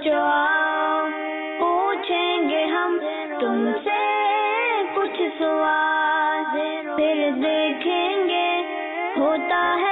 पूछो पूछेंगे हम तुमसे कुछ सवाल, फिर देखेंगे होता है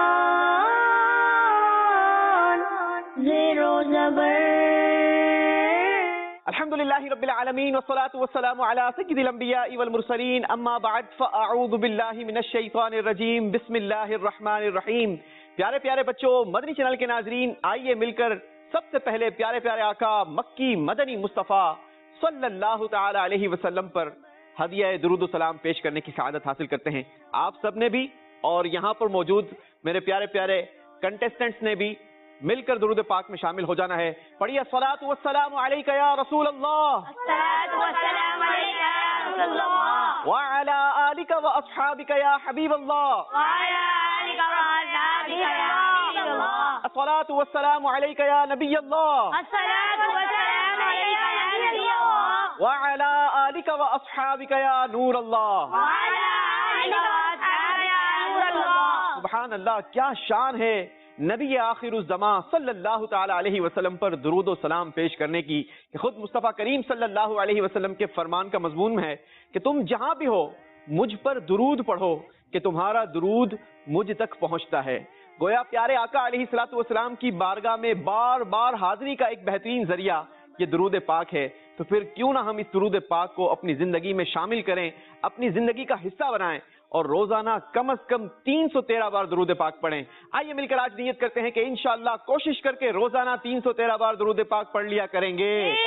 कौन ज़ेरो ज़बर। अल्हम्दुलिल्लाहि रब्बिल आलमीन वस्सलातु वस्सलामु अला सय्यिदिल अंबिया'i वल मुरसलीन अम्मा बअद फअऊज़ु बिल्लाहि मिनश शैतानिर रजीम बिस्मिल्लाहिर रहमानिर रहीम। प्यारे प्यारे बच्चों, मदनी चैनल के नाज़रीन, आइए मिलकर सबसे पहले प्यारे प्यारे आका मक्की मदनी मुस्तफ़ा सल्लल्लाहु तआला अलैहि वसल्लम पर हदिया दुरूद सलाम पेश करने की सआदत हासिल करते हैं। आप सब ने भी और यहाँ पर मौजूद मेरे प्यारे प्यारे कंटेस्टेंट्स ने भी मिलकर दुरूद पाक में शामिल हो जाना है। पढ़िए अस्सलातु वस्सलामु अलैका या रसूल अल्लाह, अस्सलातु वस्सलामु अलैका या रसूल अल्लाह, व अला आलिका व अस्हाबिका या हबीब अल्लाह, व अला आलिका व अस्हाबिका या हबीब अल्लाह, अस्सलातु वस्सलामु अलैका या नबी अल्लाह, अस्सलातु वस्सलामु अलैका या नबी अल्लाह, व अला आलिका व अस्हाबिका या नूर अल्लाह, व अला आलिका व अस्हाबिका या नूर अल्लाह। सुभान अल्लाह, क्या शान है नबी आखिरुज़्ज़मा सल्लल्लाहु ताला अलैहि वसल्लम पर दुरूद और सलाम पेश करने की। खुद मुस्तफ़ा करीम सल्लल्लाहु अलैहि वसल्लम के फरमान का मज़मून है कि तुम जहां भी हो मुझ पर दुरूद पढ़ो कि तुम्हारा दुरूद मुझ तक पहुंचता है। गोया प्यारे आका अलैहिस्सलातु वस्सलाम की बारगाह में बार बार हाजिरी का एक बेहतरीन जरिया ये दुरूद पाक है। तो फिर क्यों ना हम इस दुरूद पाक को अपनी जिंदगी में शामिल करें, अपनी जिंदगी का हिस्सा बनाएं और रोजाना कम से कम 313 बार दुरूद पाक पढ़ें। आइए मिलकर आज नियत करते हैं कि इंशाअल्लाह कोशिश करके रोजाना 313 बार दुरूद पाक पढ़ लिया करेंगे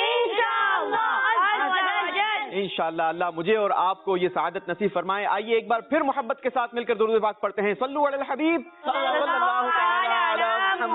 इंशाअल्लाह। अल्लाह मुझे और आपको ये सआदत नसीब फरमाए। आइए एक बार फिर मोहब्बत के साथ मिलकर दुरूद पाक पढ़ते हैं। सल्लु अलल हबीब सल्लल्लाहु अलैहि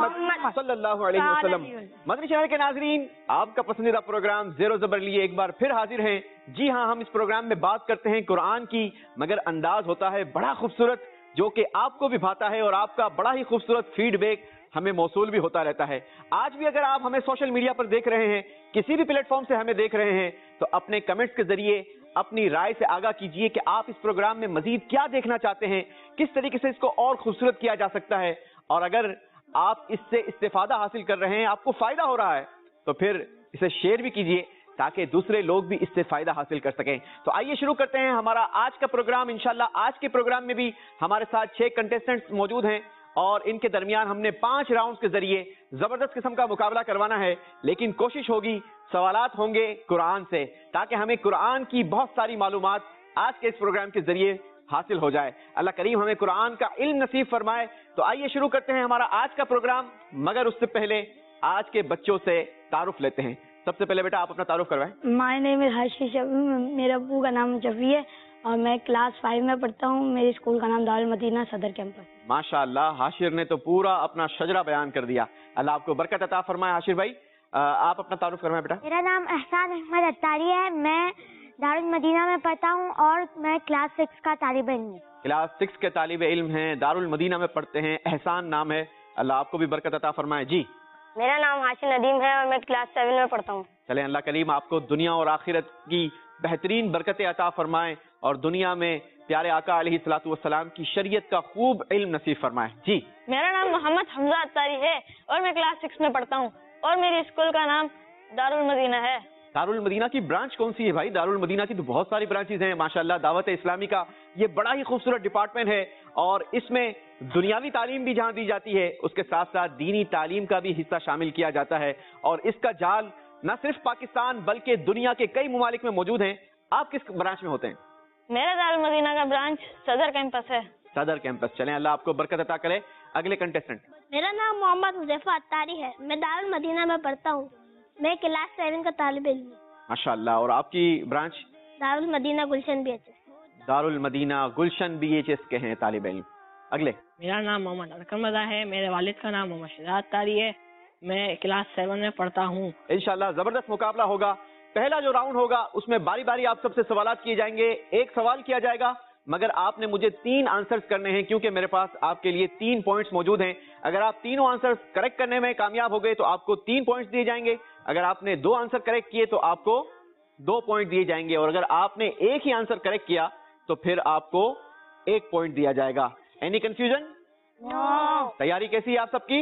वसल्लम। मदनी चैनल के नाज़रीन, आपका पसंदीदा प्रोग्राम ज़ेरो ज़बर लिए एक बार फिर हाजिर हैं। जी हाँ, हम इस प्रोग्राम में बात करते हैं कुरान की, मगर अंदाज होता है बड़ा खूबसूरत जो कि आपको भी भाता है और आपका बड़ा ही खूबसूरत फीडबैक हमें मौसूल भी होता रहता है। आज भी अगर आप हमें सोशल मीडिया पर देख रहे हैं, किसी भी प्लेटफॉर्म से हमें देख रहे हैं, तो अपने कमेंट्स के जरिए अपनी राय से आगाह कीजिए कि आप इस प्रोग्राम में मजीद क्या देखना चाहते हैं, किस तरीके से इसको और खूबसूरत किया जा सकता है। और अगर आप इससे इस्तेफादा हासिल कर रहे हैं, आपको फायदा हो रहा है, तो फिर इसे शेयर भी कीजिए ताकि दूसरे लोग भी इससे फायदा हासिल कर सकें। तो आइए शुरू करते हैं हमारा आज का प्रोग्राम। इंशाल्लाह आज के प्रोग्राम में भी हमारे साथ 6 कंटेस्टेंट्स मौजूद हैं और इनके दरमियान हमने 5 राउंड्स के जरिए जबरदस्त किस्म का मुकाबला करवाना है। लेकिन कोशिश होगी, सवालात होंगे कुरान से, ताकि हमें कुरान की बहुत सारी मालूमात आज के इस प्रोग्राम के जरिए हासिल हो जाए। अल्लाह करीम हमें कुरान का इल्म नसीब फरमाए। तो आइए शुरू करते हैं हमारा आज का प्रोग्राम, मगर उससे पहले आज के बच्चों से तारुफ लेते हैं। सबसे पहले बेटा आप अपना तारुफ करवाएं। My name is Harshi Shafi, मेरे अब्बू का नाम शफी है और मैं क्लास 5 में पढ़ता हूँ। मेरे स्कूल का नाम दारुल मदीना सदर कैंपस। माशाअल्लाह, हाशिर ने तो पूरा अपना शजरा बयान कर दिया। अल्लाह आपको बरकत अता फरमाए। हाशिर भाई आप अपना तारुफ करवाएं बेटा। मेरा नाम एहसान अहमद अत्तारी है, मैं दारुल मदीना में पढ़ता हूँ और मैं क्लास 6 का तालिब इल्म हूँ। क्लास 6 के तालिब इल्म हैं, दारुल मदीना में पढ़ते हैं, एहसान नाम है। अल्लाह आपको भी बरकत अता फरमाए। जी मेरा नाम हाशिम नदीम है और मैं क्लास 7 में पढ़ता हूँ। चलें, अल्लाह करीम आपको दुनिया और आखिरत की बेहतरीन बरकतें अता फरमाए और दुनिया में प्यारे आका अलैहिस्सलातु वस्सलाम की शरीयत का खूब इल्म नसीब फरमाए। जी मेरा नाम मोहम्मद हमजा अत्तारी है और मैं क्लास 6 में पढ़ता हूँ और मेरे स्कूल का नाम दारुल मदीना है। दारुल मदीना की ब्रांच कौन सी है भाई? दारुल मदीना की तो बहुत सारी ब्रांचेज हैं माशाल्लाह। दावत इस्लामी का ये बड़ा ही खूबसूरत डिपार्टमेंट है और इसमें दुनियावी तालीम भी जहाँ दी जाती है, उसके साथ साथ दीनी तालीम का भी हिस्सा शामिल किया जाता है। और इसका जाल न सिर्फ पाकिस्तान बल्कि दुनिया के कई ममालिक में मौजूद हैं। आप किस ब्रांच में होते हैं? मेरा दारुल मदीना का ब्रांच सदर कैंपस है। सदर कैंपस। चलें, अल्लाह आपको बरकत अता करे। अगले कंटेस्टेंट। मेरा नाम मोहम्मद हुज़ैफा अत्तारी है, मैं दारुल मदीना में पढ़ता हूँ, मैं क्लास 7 का तालिब इल्म हूँ। माशाअल्लाह। और आपकी branch? Darul Madina Gulshan BHS। Darul Madina Gulshan BHS के हैं तालिब इल्म। अगले। मेरा नाम मोहम्मद अरकम रज़ा है, मेरे वालिद का नाम मोहम्मद शहजाद अत्तारी है, मैं क्लास 7 में पढ़ता हूँ। इंशाल्लाह जबरदस्त मुकाबला होगा। पहला जो राउंड होगा उसमें बारी बारी आप सबसे सवालात किए जाएंगे। एक सवाल किया जाएगा मगर आपने मुझे 3 आंसर्स करने हैं, क्योंकि मेरे पास आपके लिए 3 पॉइंट्स मौजूद हैं। अगर आप तीनों आंसर्स करेक्ट करने में कामयाब हो गए तो आपको 3 पॉइंट्स दिए जाएंगे। अगर आपने 2 आंसर करेक्ट किए तो आपको 2 पॉइंट दिए जाएंगे और अगर आपने एक ही आंसर करेक्ट किया तो फिर आपको 1 पॉइंट दिया जाएगा। Any confusion? नो। तैयारी कैसी है आप सबकी?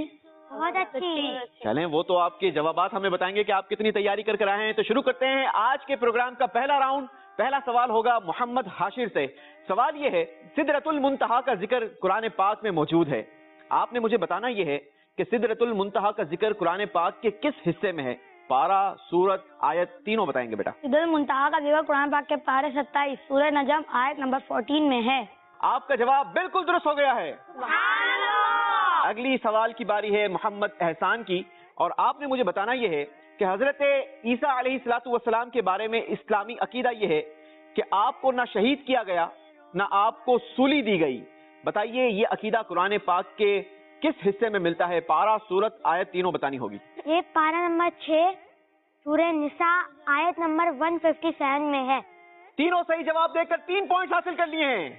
بہت اچھی. چلیں وہ تو آپ کے جوابات ہمیں بتائیں گے کہ آپ کتنی تیاری کر آئے ہیں. تو شروع کرتے ہیں آج کے پروگرام کا پہلا راؤنڈ. پہلا سوال ہوگا محمد حاشر سے. سوال یہ ہے سدرۃ المنتہا کا ذکر قرآن پاک میں موجود ہے. آپ نے مجھے بتانا یہ ہے کہ سدرۃ المنتہا کا ذکر قرآن پاک کے کس حصے میں ہے؟ پارہ، سورت، آیت تینوں بتائیں گے بیٹا. سدرۃ المنتہا کا ذکر قرآن پاک کے پارے 27 سورہ نجم آیت نمبر 14 میں ہے. آپ کا جواب بالکل درست ہو گیا ہے. اگلی سوال کی باری ہے محمد احسان کی، اور آپ نے مجھے بتانا یہ ہے کہ حضرت عیسیٰ علیہ السلام کے بارے میں اسلامی عقیدہ یہ ہے کہ آپ کو نہ شہید کیا گیا نہ آپ کو سولی دی گئی. بتائیے یہ عقیدہ قرآن پاک کے کس حصے میں ملتا ہے؟ پارہ، سورت، آیت تینوں بتانی ہوگی. یہ پارہ نمبر 6 سورہ نساء آیت نمبر 157 میں ہے. تینوں صحیح جواب دے کر 3 پوائنٹ حاصل کر لیے ہیں.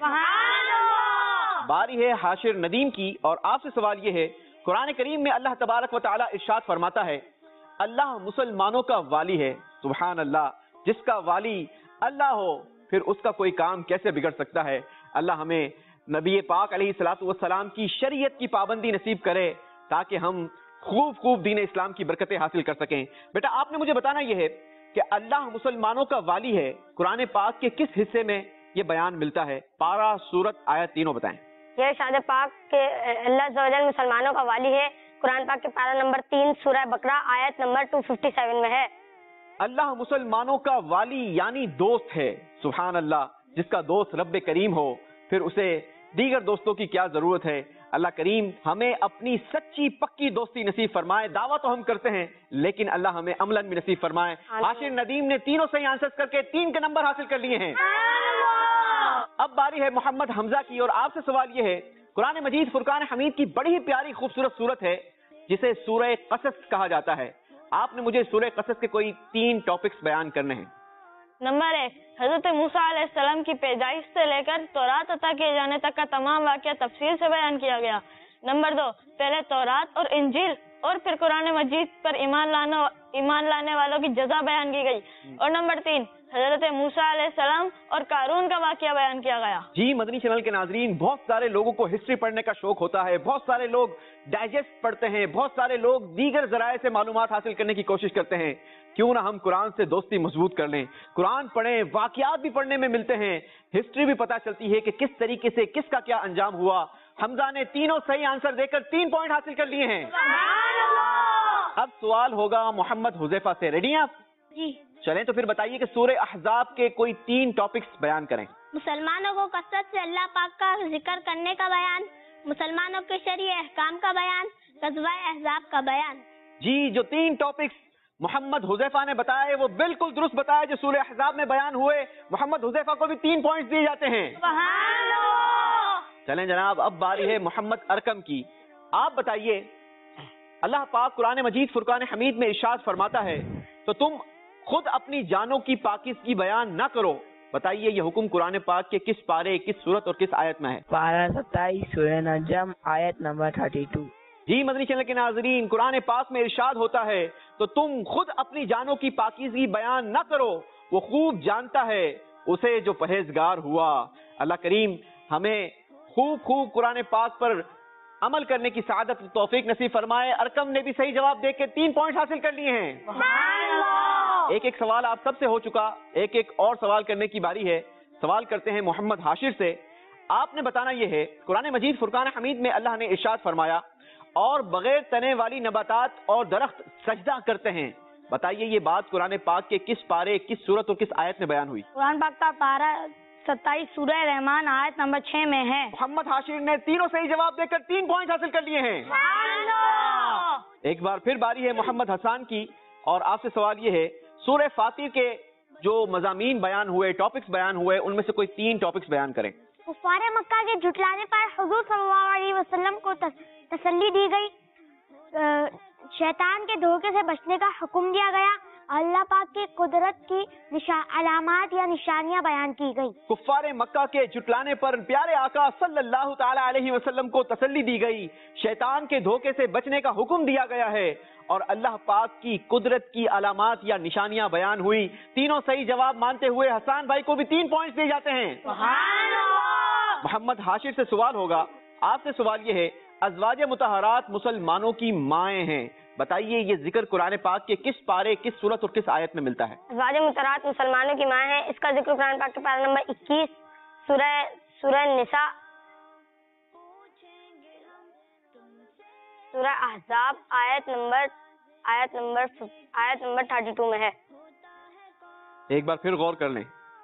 باری ہے حاشر ندیم کی، اور آپ سے سوال یہ ہے قرآن کریم میں اللہ تبارک و تعالی ارشاد فرماتا ہے اللہ مسلمانوں کا والی ہے. سبحان اللہ. جس کا والی اللہ ہو پھر اس کا کوئی کام کیسے بگڑ سکتا ہے؟ اللہ ہمیں نبی پاک علیہ السلام کی شریعت کی پابندی نصیب کرے تاکہ ہم خوب دین اسلام کی برکتیں حاصل کر سکیں. بیٹا آپ نے مجھے بتانا یہ ہے کہ اللہ مسلمانوں کا والی ہے قرآن پاک کے کس حصے میں یہ بیان ملتا ہے؟ پارہ، سورت، آیت تینوں بتائیں. یہ ارشاد پاک کہ اللہ عز و جل مسلمانوں کا والی ہے قرآن پاک کے پارہ نمبر 3 سورہ بقرہ آیت نمبر 257 میں ہے. اللہ مسلمانوں کا والی یعنی دوست ہے. سبحان اللہ. جس کا دوست رب کریم ہو پھر اسے دیگر دوستوں کی کیا ضرورت ہے؟ اللہ کریم ہمیں اپنی سچی پکی دوستی نصیب فرمائے. دعویٰ تو ہم کرتے ہیں لیکن اللہ ہمیں عملاً بھی نصیب فرمائے. حاشر ندیم نے تینوں صحیح آنسرز کر کے 3 کے نمبر حاصل کر لیے ہیں. اب باری ہے محمد حمزہ کی، اور آپ سے سوال یہ ہے قرآن مجید فرقان حمید کی بڑی ہی پیاری خوبصورت سورت ہے جسے سورہ قصص کہا جاتا ہے. آپ نے مجھے سورہ قصص کے کوئی 3 ٹاپکس بیان کرنے ہیں. نمبر 1 حضرت موسیٰ علیہ السلام کی پیدائش سے لے کر تورات عطا کیے جانے تک کا تمام واقعہ تفصیل سے بیان کیا گیا. نمبر 2 پہلے تورات اور انجیل اور پھر قرآن مجید پر ایمان لانے والوں کی جزا بیان کی گئی. اور نمبر 3 حضرت موسیٰ علیہ السلام اور قارون کا واقعہ بیان کیا گیا. جی مدنی چینل کے ناظرین، بہت سارے لوگوں کو ہسٹری پڑھنے کا شوق ہوتا ہے، بہت سارے لوگ ڈائجسٹ پڑھتے ہیں، بہت سارے لوگ دیگر ذرائع سے معلومات حاصل کرنے کی کوشش کرتے ہیں. کیوں نہ ہم قرآن سے دوستی مضبوط کر لیں، قرآن پڑھیں، واقعات بھی پڑھنے میں ملتے ہیں، ہسٹری بھی پتہ چلتی ہے کہ کس طریقے سے کس کا کیا انجام ہوا. حمزہ نے تینوں صحیح آنسر دے کر 3 پوائنٹ حاصل کر لیے ہیں. اب سوال ہوگا محمد حذیفہ سے. ریڈی ہیں آپ؟ جی. چلیں تو پھر بتائیے کہ سورہ احزاب کے کوئی 3 ٹاپکس بیان کریں. مسلمانوں کو کثرت سے اللہ پاک کا ذکر کرنے کا بیان، مسلمانوں کے شرعی احکام کا بیان، غزوہ احزاب کا بیان. جی جو 3 ٹاپکس محمد حذیفہ نے بتایا وہ بالکل درست بتایا جو سورہ احزاب میں بیان ہوئے. محمد حذیفہ کو بھی 3 پوائنٹس دیے جاتے ہیں. چلیں جناب اب باری ہے محمد ارکم کی. آپ بتائیے اللہ پاک قرآن مجید فرقان حمید میں ارشاد فرماتا ہے تو تم خود اپنی جانوں کی پاکیزگی بیان نہ کرو. بتائیے یہ حکم قرآن پاک کے کس پارے، کس سورت اور کس آیت میں ہے؟ پارہ 27 سورہ نجم آیت نمبر 32. جی مدنی چینل کے ناظرین، قرآن پاک میں ارشاد ہوتا ہے تو تم خود اپنی جانوں کی پاکیزگی بیان نہ کرو، وہ خوب جانتا ہے اسے جو پرہیزگار ہوا. اللہ کریم ہمیں خوب قرآن پاک پر عمل کرنے کی سعادت توفیق نصیب فرمائے. ارکم نے بھی صحیح جواب دے کے 3 پوائنٹ حاصل کر لیے ہیں. ایک سوال آپ سب سے ہو چکا، ایک اور سوال کرنے کی باری ہے. سوال کرتے ہیں محمد حاشر سے. آپ نے بتانا یہ ہے قرآن مجید فرقان حمید میں اللہ نے ارشاد فرمایا اور بغیر تنے والی نباتات اور درخت سجدہ کرتے ہیں. بتائیے یہ بات قرآن پاک کے کس پارے، کس سورت اور کس آیت میں بیان ہوئی؟ قرآن پاک کا پارہ 27 سورہ رحمان آیت نمبر 6 میں ہے. محمد حاشر نے تینوں صحیح جواب دے کر 3 پوائنٹ حاصل کر لیے ہیں. ایک بار پھر باری ہے محمد حسان کی، اور آپ سے سوال یہ ہے سورہ فاطر کے جو مضامین بیان ہوئے، ٹاپکس بیان ہوئے، ان میں سے کوئی 3 ٹاپکس بیان کریں. کفار مکہ کے جھٹلانے پر حضور صلی اللہ علیہ وسلم کو تسلی دی گئی، شیطان کے دھوکے سے بچنے کا حکم دیا گیا، اللہ پاک کی قدرت کی علامات یا نشانیاں بیان کی گئی. کفار مکہ کے جھٹلانے پر پیارے آقا صلی اللہ تعالی علیہ وسلم کو تسلی دی گئی، شیطان کے دھوکے سے بچنے کا حکم دیا گیا ہے، اور اللہ پاک کی قدرت کی علامات یا نشانیاں بیان ہوئی. تینوں صحیح جواب مانتے ہوئے حسان بھائی کو بھی 3 پوائنٹس دیے جاتے ہیں. محمد حاشر سے سوال ہوگا. آپ سے سوال یہ ہے अज़वाज मुतहरात मुसलमानों की माएँ हैं, बताइए ये जिक्र कुरान पाक के किस पारे, किस सूरत और किस आयत में मिलता है? अज़वाज मुतहरात मुसलमानों की माँ है, इसका जिक्र कुरान पाक के पारा नंबर 21 सूरह निसा, सूरह अहज़ाब आयत नंबर 32 में है। एक बार फिर गौर कर लें।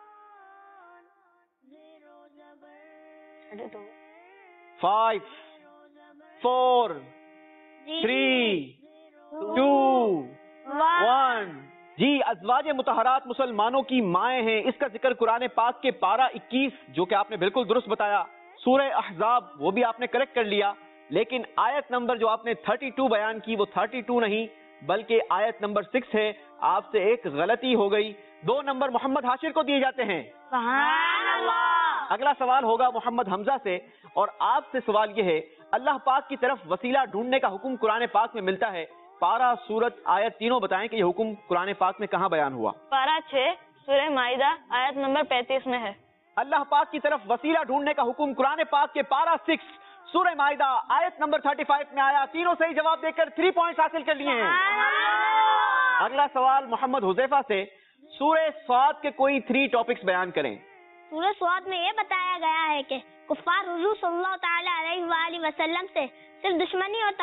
32 5 4 3 2 1। जी, अज़वाज मुतहरात मुसलमानों की माएँ हैं, इसका जिक्र कुरान पाक के पारा 21, जो कि आपने बिल्कुल दुरुस्त बताया, सूरह अहज़ाब वो भी आपने करेक्ट कर लिया, लेकिन आयत नंबर जो आपने 32 बयान की वो 32 नहीं बल्कि आयत नंबर 6 है। आपसे एक गलती हो गई, 2 नंबर मोहम्मद हाशिर को दिए जाते हैं। अगला सवाल होगा मोहम्मद हमजा से, और आपसे सवाल यह है, अल्लाह पाक की तरफ वसीला ढूंढने का हुक्म कुरान पाक में मिलता है, पारा, सूरत, आयत तीनों बताएं कि यह हुक्म कुरान पाक में कहाँ बयान हुआ? पारा 6 सूरह माइदा आयत नंबर 35 में है। अल्लाह पाक की तरफ वसीला ढूंढने का हुक्म कुरान पाक के पारा 6 सूरह माइदा आयत नंबर 35 में आया। तीनों सही जवाब देकर 3 पॉइंट्स हासिल कर लिए हैं। अगला सवाल मोहम्मद हुज़ैफा से, सूरह स्वाद के कोई 3 टॉपिक्स बयान करें। सूरह स्वाद में ये बताया गया है कि कुफ्फार हुजूर सल्लल्लाहु तआला अलैहि वसल्लम से सिर्फ दुश्मनी और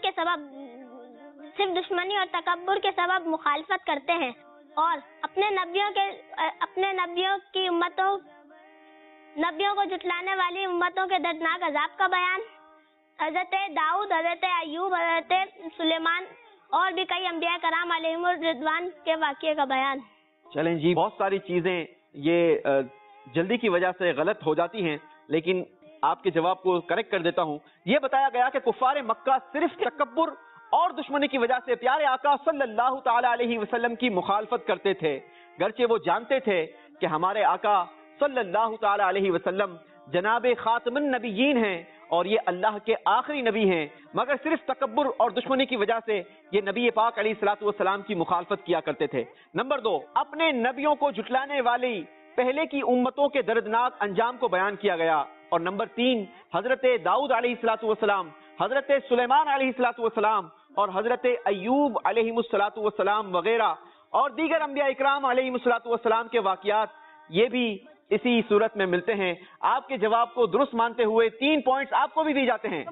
तकब्बुर के सबब मुखालफत करते हैं, और अपने नबियों को जुटलाने वाली उम्मतों के दर्दनाक अजाब का बयान, हजरत दाऊद, हजरत अय्यूब, हजरत सुलेमान और भी कई अंबिया कराम अलैहिमुर रिदवान के वाक़ये का बयान। चलें जी, बहुत सारी चीजें ये जल्दी की वजह से गलत हो जाती हैं, लेकिन आपके जवाब को करेक्ट कर देता हूं। ये बताया गया कि कुफ्फार मक्का सिर्फ तकब्बुर और दुश्मनी की वजह से प्यारे आका सल्लल्लाहु ताला अलैहि वसल्लम की मुखालफत करते थे, गर्चे वो जानते थे कि हमारे आका सल्लल्लाहु ताला अलैहि वसल्लम जनाबे खातमुन नबिय्यीन हैं और ये अल्लाह के आखिरी नबी हैं, मगर सिर्फ तकब्बुर और दुश्मनी की वजह से ये नबी पाक अलैहिस्सलातु वस्सलाम की मुखालफत किया करते थे। नंबर 2, अपने नबियों को जुटलाने वाली पहले की उम्मतों के दर्दनाक अंजाम को बयान किया गया। और नंबर 3, हजरत दाऊद अलैहिस्सलातु वस्सलाम, हजरत सुलेमान अलैहिस्सलातु वस्सलाम और हजरत अय्यूब अलैहिमुस्सलातु वस्सलाम वगैरह और दीगर अंबिया इकराम अलैहिमुस्सलातु वस्सलाम के वाक़यात ये भी इसी सूरत में मिलते हैं। आपके जवाब को दुरुस्त मानते हुए 3 पॉइंट्स आपको भी दिए जाते हैं।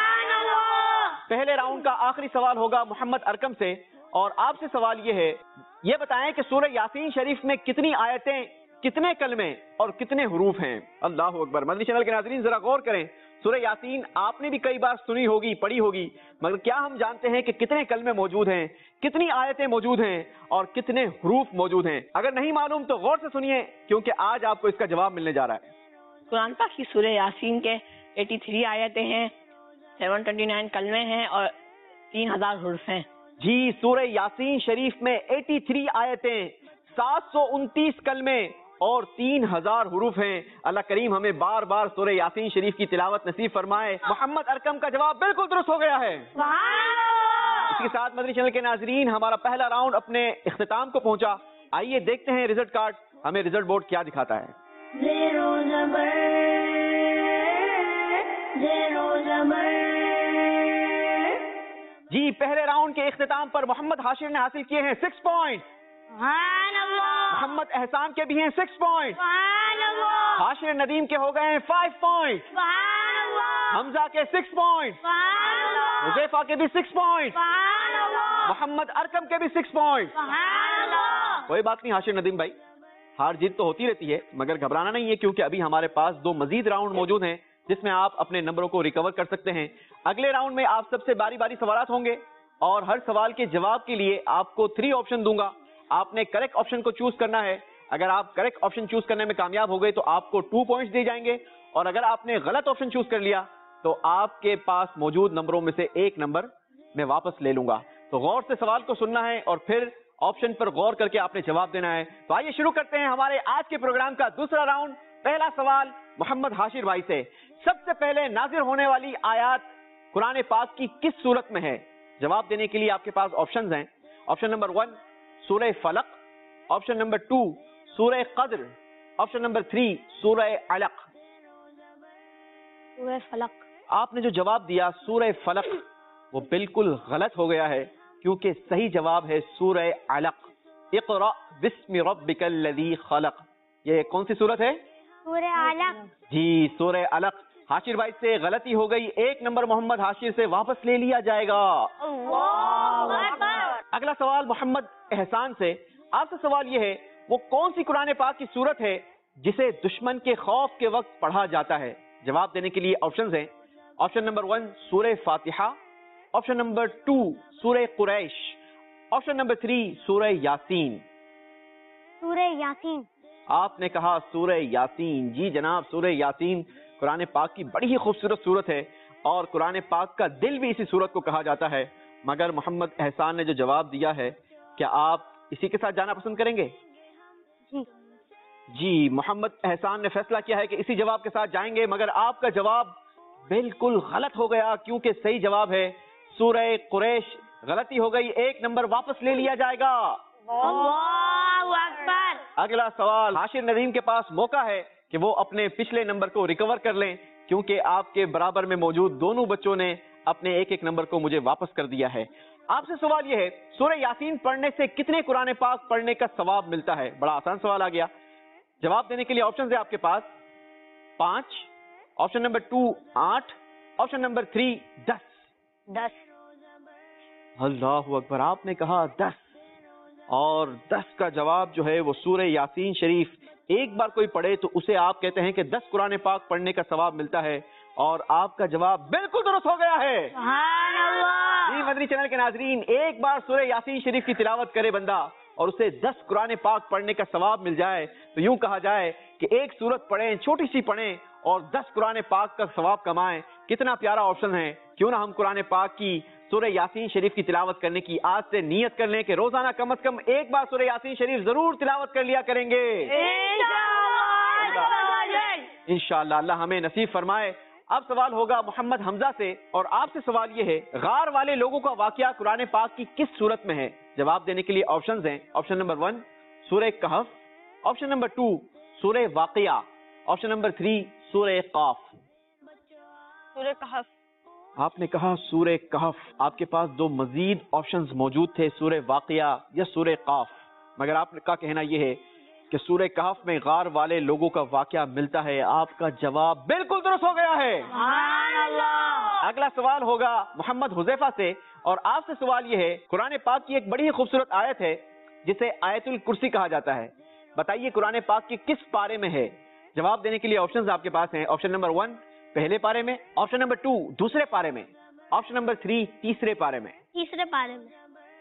पहले राउंड का आखिरी सवाल होगा मोहम्मद अरकम से, और आपसे सवाल ये है, ये बताएं कि सूरह यासीन शरीफ में कितनी आयतें, कितने कलमे और कितने हुरूफ हैं? अल्लाह अकबर। मदनी चैनल के नाज़रीन जरा गौर करें, सूरह यासीन आपने भी कई बार सुनी होगी, पढ़ी होगी, मगर क्या हम जानते हैं कि कितने कलमे मौजूद हैं, कितनी आयतें मौजूद हैं और कितने हुरूफ मौजूद हैं? अगर नहीं मालूम तो गौर से सुनिए, क्योंकि आज आपको इसका जवाब मिलने जा रहा है। कुरान पाक की सूरह यासीन के 83 आयतें हैं, 729 कलमे हैं और 3000 हुरूफ हैं। जी, सूरह यासीन शरीफ में 83 आयतें, 729 कलमे और 3000 हुरूफ हैं। अल्लाह करीम हमें बार बार सूरह यासीन शरीफ की तिलावत नसीब फरमाए। मोहम्मद अरकम का जवाब बिल्कुल दुरुस्त हो गया है। इसके साथ मदनी चैनल के नाजरीन हमारा पहला राउंड अपने इख्तिताम को पहुंचा। आइए देखते हैं रिजल्ट कार्ड, हमें रिजल्ट बोर्ड क्या दिखाता है। जी, पहले राउंड के इख्तिताम पर मोहम्मद हाशिर ने हासिल किए हैं 6 पॉइंट, मोहम्मद एहसान के भी हैं 6 पॉइंट, हाशिर नदीम के हो गए हैं 5 पॉइंट, हमजा के 6 पॉइंट, हुज़ैफा के भी 6 पॉइंट, मोहम्मद अरकम के भी 6 पॉइंट। कोई बात नहीं हाशिर नदीम भाई, हार जीत तो होती रहती है, मगर घबराना नहीं है, क्योंकि अभी हमारे पास 2 मजीद राउंड मौजूद हैं जिसमें आप अपने नंबरों को रिकवर कर सकते हैं। अगले राउंड में आप सबसे बारी बारी सवाल होंगे और हर सवाल के जवाब के लिए आपको 3 ऑप्शन दूंगा। आपने करेक्ट ऑप्शन को चूज करना है। अगर आप करेक्ट ऑप्शन चूज करने में कामयाब हो गए तो आपको 2 पॉइंट्स दिए जाएंगे, और अगर आपने गलत ऑप्शन चूज कर लिया तो आपके पास मौजूद नंबरों में से 1 नंबर मैं वापस ले लूंगा। तो गौर से सवाल को सुनना है और फिर ऑप्शन पर गौर करके आपने जवाब देना है। तो आइए शुरू करते हैं हमारे आज के प्रोग्राम का दूसरा राउंड। पहला सवाल मोहम्मद हाशिर भाई से। सबसे पहले नाजिर होने वाली आयत कुरान पाक की किस सूरत में है? जवाब देने के लिए आपके पास ऑप्शंस हैं। ऑप्शन नंबर 1 सूरह फलक, ऑप्शन नंबर 2 सूरह कद्र, ऑप्शन नंबर 3 सूरह अलक। सूरह फलक। آپ نے جو جواب دیا سورہ فلق وہ بالکل غلط ہو گیا ہے، کیونکہ صحیح جواب ہے سورہ علق۔ اقرأ بسم ربک الذی خلق۔ یہ کون سی سورت ہے؟ سورہ علق۔ جی سورہ علق۔ حاشر بھائی سے غلطی ہو گئی، 1 نمبر محمد حاشر سے واپس لے لیا جائے گا۔ اگلا سوال محمد احسان سے، آپ سے سوال یہ ہے وہ کون سی قرآن پاک کی سورت ہے جسے دشمن کے خوف کے وقت پڑھا جاتا ہے؟ جواب دینے کے لیے آپشنز ہیں۔ آپشن نمبر 1 سورہ فاتحہ، آپشن نمبر 2 سورہ قریش، آپشن نمبر 3 سورہ یاسین۔ سورہ یاسین۔ آپ نے کہا سورہ یاسین۔ جی جناب، سورہ یاسین قرآن پاک کی بڑی ہی خوبصورت سورت ہے اور قرآن پاک کا دل بھی اسی سورت کو کہا جاتا ہے، مگر محمد احسان نے جو جواب دیا ہے کیا آپ اسی کے ساتھ جانا پسند کریں گے؟ جی محمد احسان نے فیصلہ کیا ہے کہ اسی جواب کے ساتھ جائیں گے، مگر آپ کا جواب بالکل غلط ہو گیا، کیونکہ صحیح جواب ہے سورہ قریش۔ غلطی ہو گئی، 1 نمبر واپس لے لیا جائے گا۔ اللہ اکبر۔ اگلا سوال حاشر ندیم کے پاس موقع ہے کہ وہ اپنے پچھلے نمبر کو ریکور کر لیں، کیونکہ آپ کے برابر میں موجود دونوں بچوں نے اپنے 1 نمبر کو مجھے واپس کر دیا ہے۔ آپ سے سوال یہ ہے سورہ یاسین پڑھنے سے کتنے قرآن پاک پڑھنے کا ثواب ملتا ہے؟ بڑا آسان سوال آ گیا۔ جواب دینے کے لیے آپشنز ہے آپ کے پاس 5، آپشن نمبر 2 8، آپشن نمبر 3 10۔ اللہ اکبر، آپ نے کہا 10 اور 10 کا جواب جو ہے وہ سورہ یاسین شریف ایک بار کوئی پڑھے تو اسے آپ کہتے ہیں کہ 10 قرآن پاک پڑھنے کا ثواب ملتا ہے، اور آپ کا جواب بالکل درست ہو گیا ہے۔ سبحان اللہ۔ جی مدنی چینل کے ناظرین، ایک بار سورہ یاسین شریف کی تلاوت کرے بندہ اور اسے 10 قرآن پاک پڑھنے کا ثواب مل جائے تو یوں کہا جائے کہ ایک سورت پڑھیں، چھوٹی سی پڑھیں اور 10 قرآن پاک کا ثواب کمائیں۔ کتنا پیارا آپشن ہے، کیوں نہ ہم قرآن پاک کی سورہ یاسین شریف کی تلاوت کرنے کی آج سے نیت کر لیں کہ روزانہ کم از کم ایک بار سورہ یاسین شریف ضرور تلاوت کر لیا کریں گے انشاءاللہ۔ اللہ ہمیں نصیب فرمائے۔ اب سوال ہوگا محمد حمزہ سے، اور آپ سے سوال یہ ہے غار والے لوگوں کا واقعہ قرآن پاک کی کس سورت میں ہے؟ جواب دینے کے لیے آپشنز ہیں۔ آپشن نمبر 1 سورہ کہف، آپشن نمبر 2 سورہ واقعہ، آپشن نمبر 3 سورہ قاف۔ سورہ کہف۔ آپ نے کہا سورہ کہف، آپ کے پاس 2 مزید آپشنز موجود تھے، سورہ واقعہ یا سورہ قاف، مگر آپ کا کہنا یہ ہے کہ سورہ کہف میں غار والے لوگوں کا واقعہ ملتا ہے۔ آپ کا جواب بالکل درست ہو گیا ہے۔ سبحان اللہ۔ اگلا سوال ہوگا محمد حذیفہ سے، اور آپ سے سوال یہ ہے قرآن پاک کی ایک بڑی ہی خوبصورت آیت ہے جسے آیت الکرسی کہا جاتا ہے، بتائیے قرآن پاک کی کس پارے میں ہے؟ جواب دینے کے لیے آپشنز آپ کے پاس ہیں۔ آپشن نمبر 1 پہلے پارے میں، آپشن نمبر 2 دوسرے پارے میں، آپشن نمبر 3 تیسرے پارے میں۔ تیسرے پارے میں۔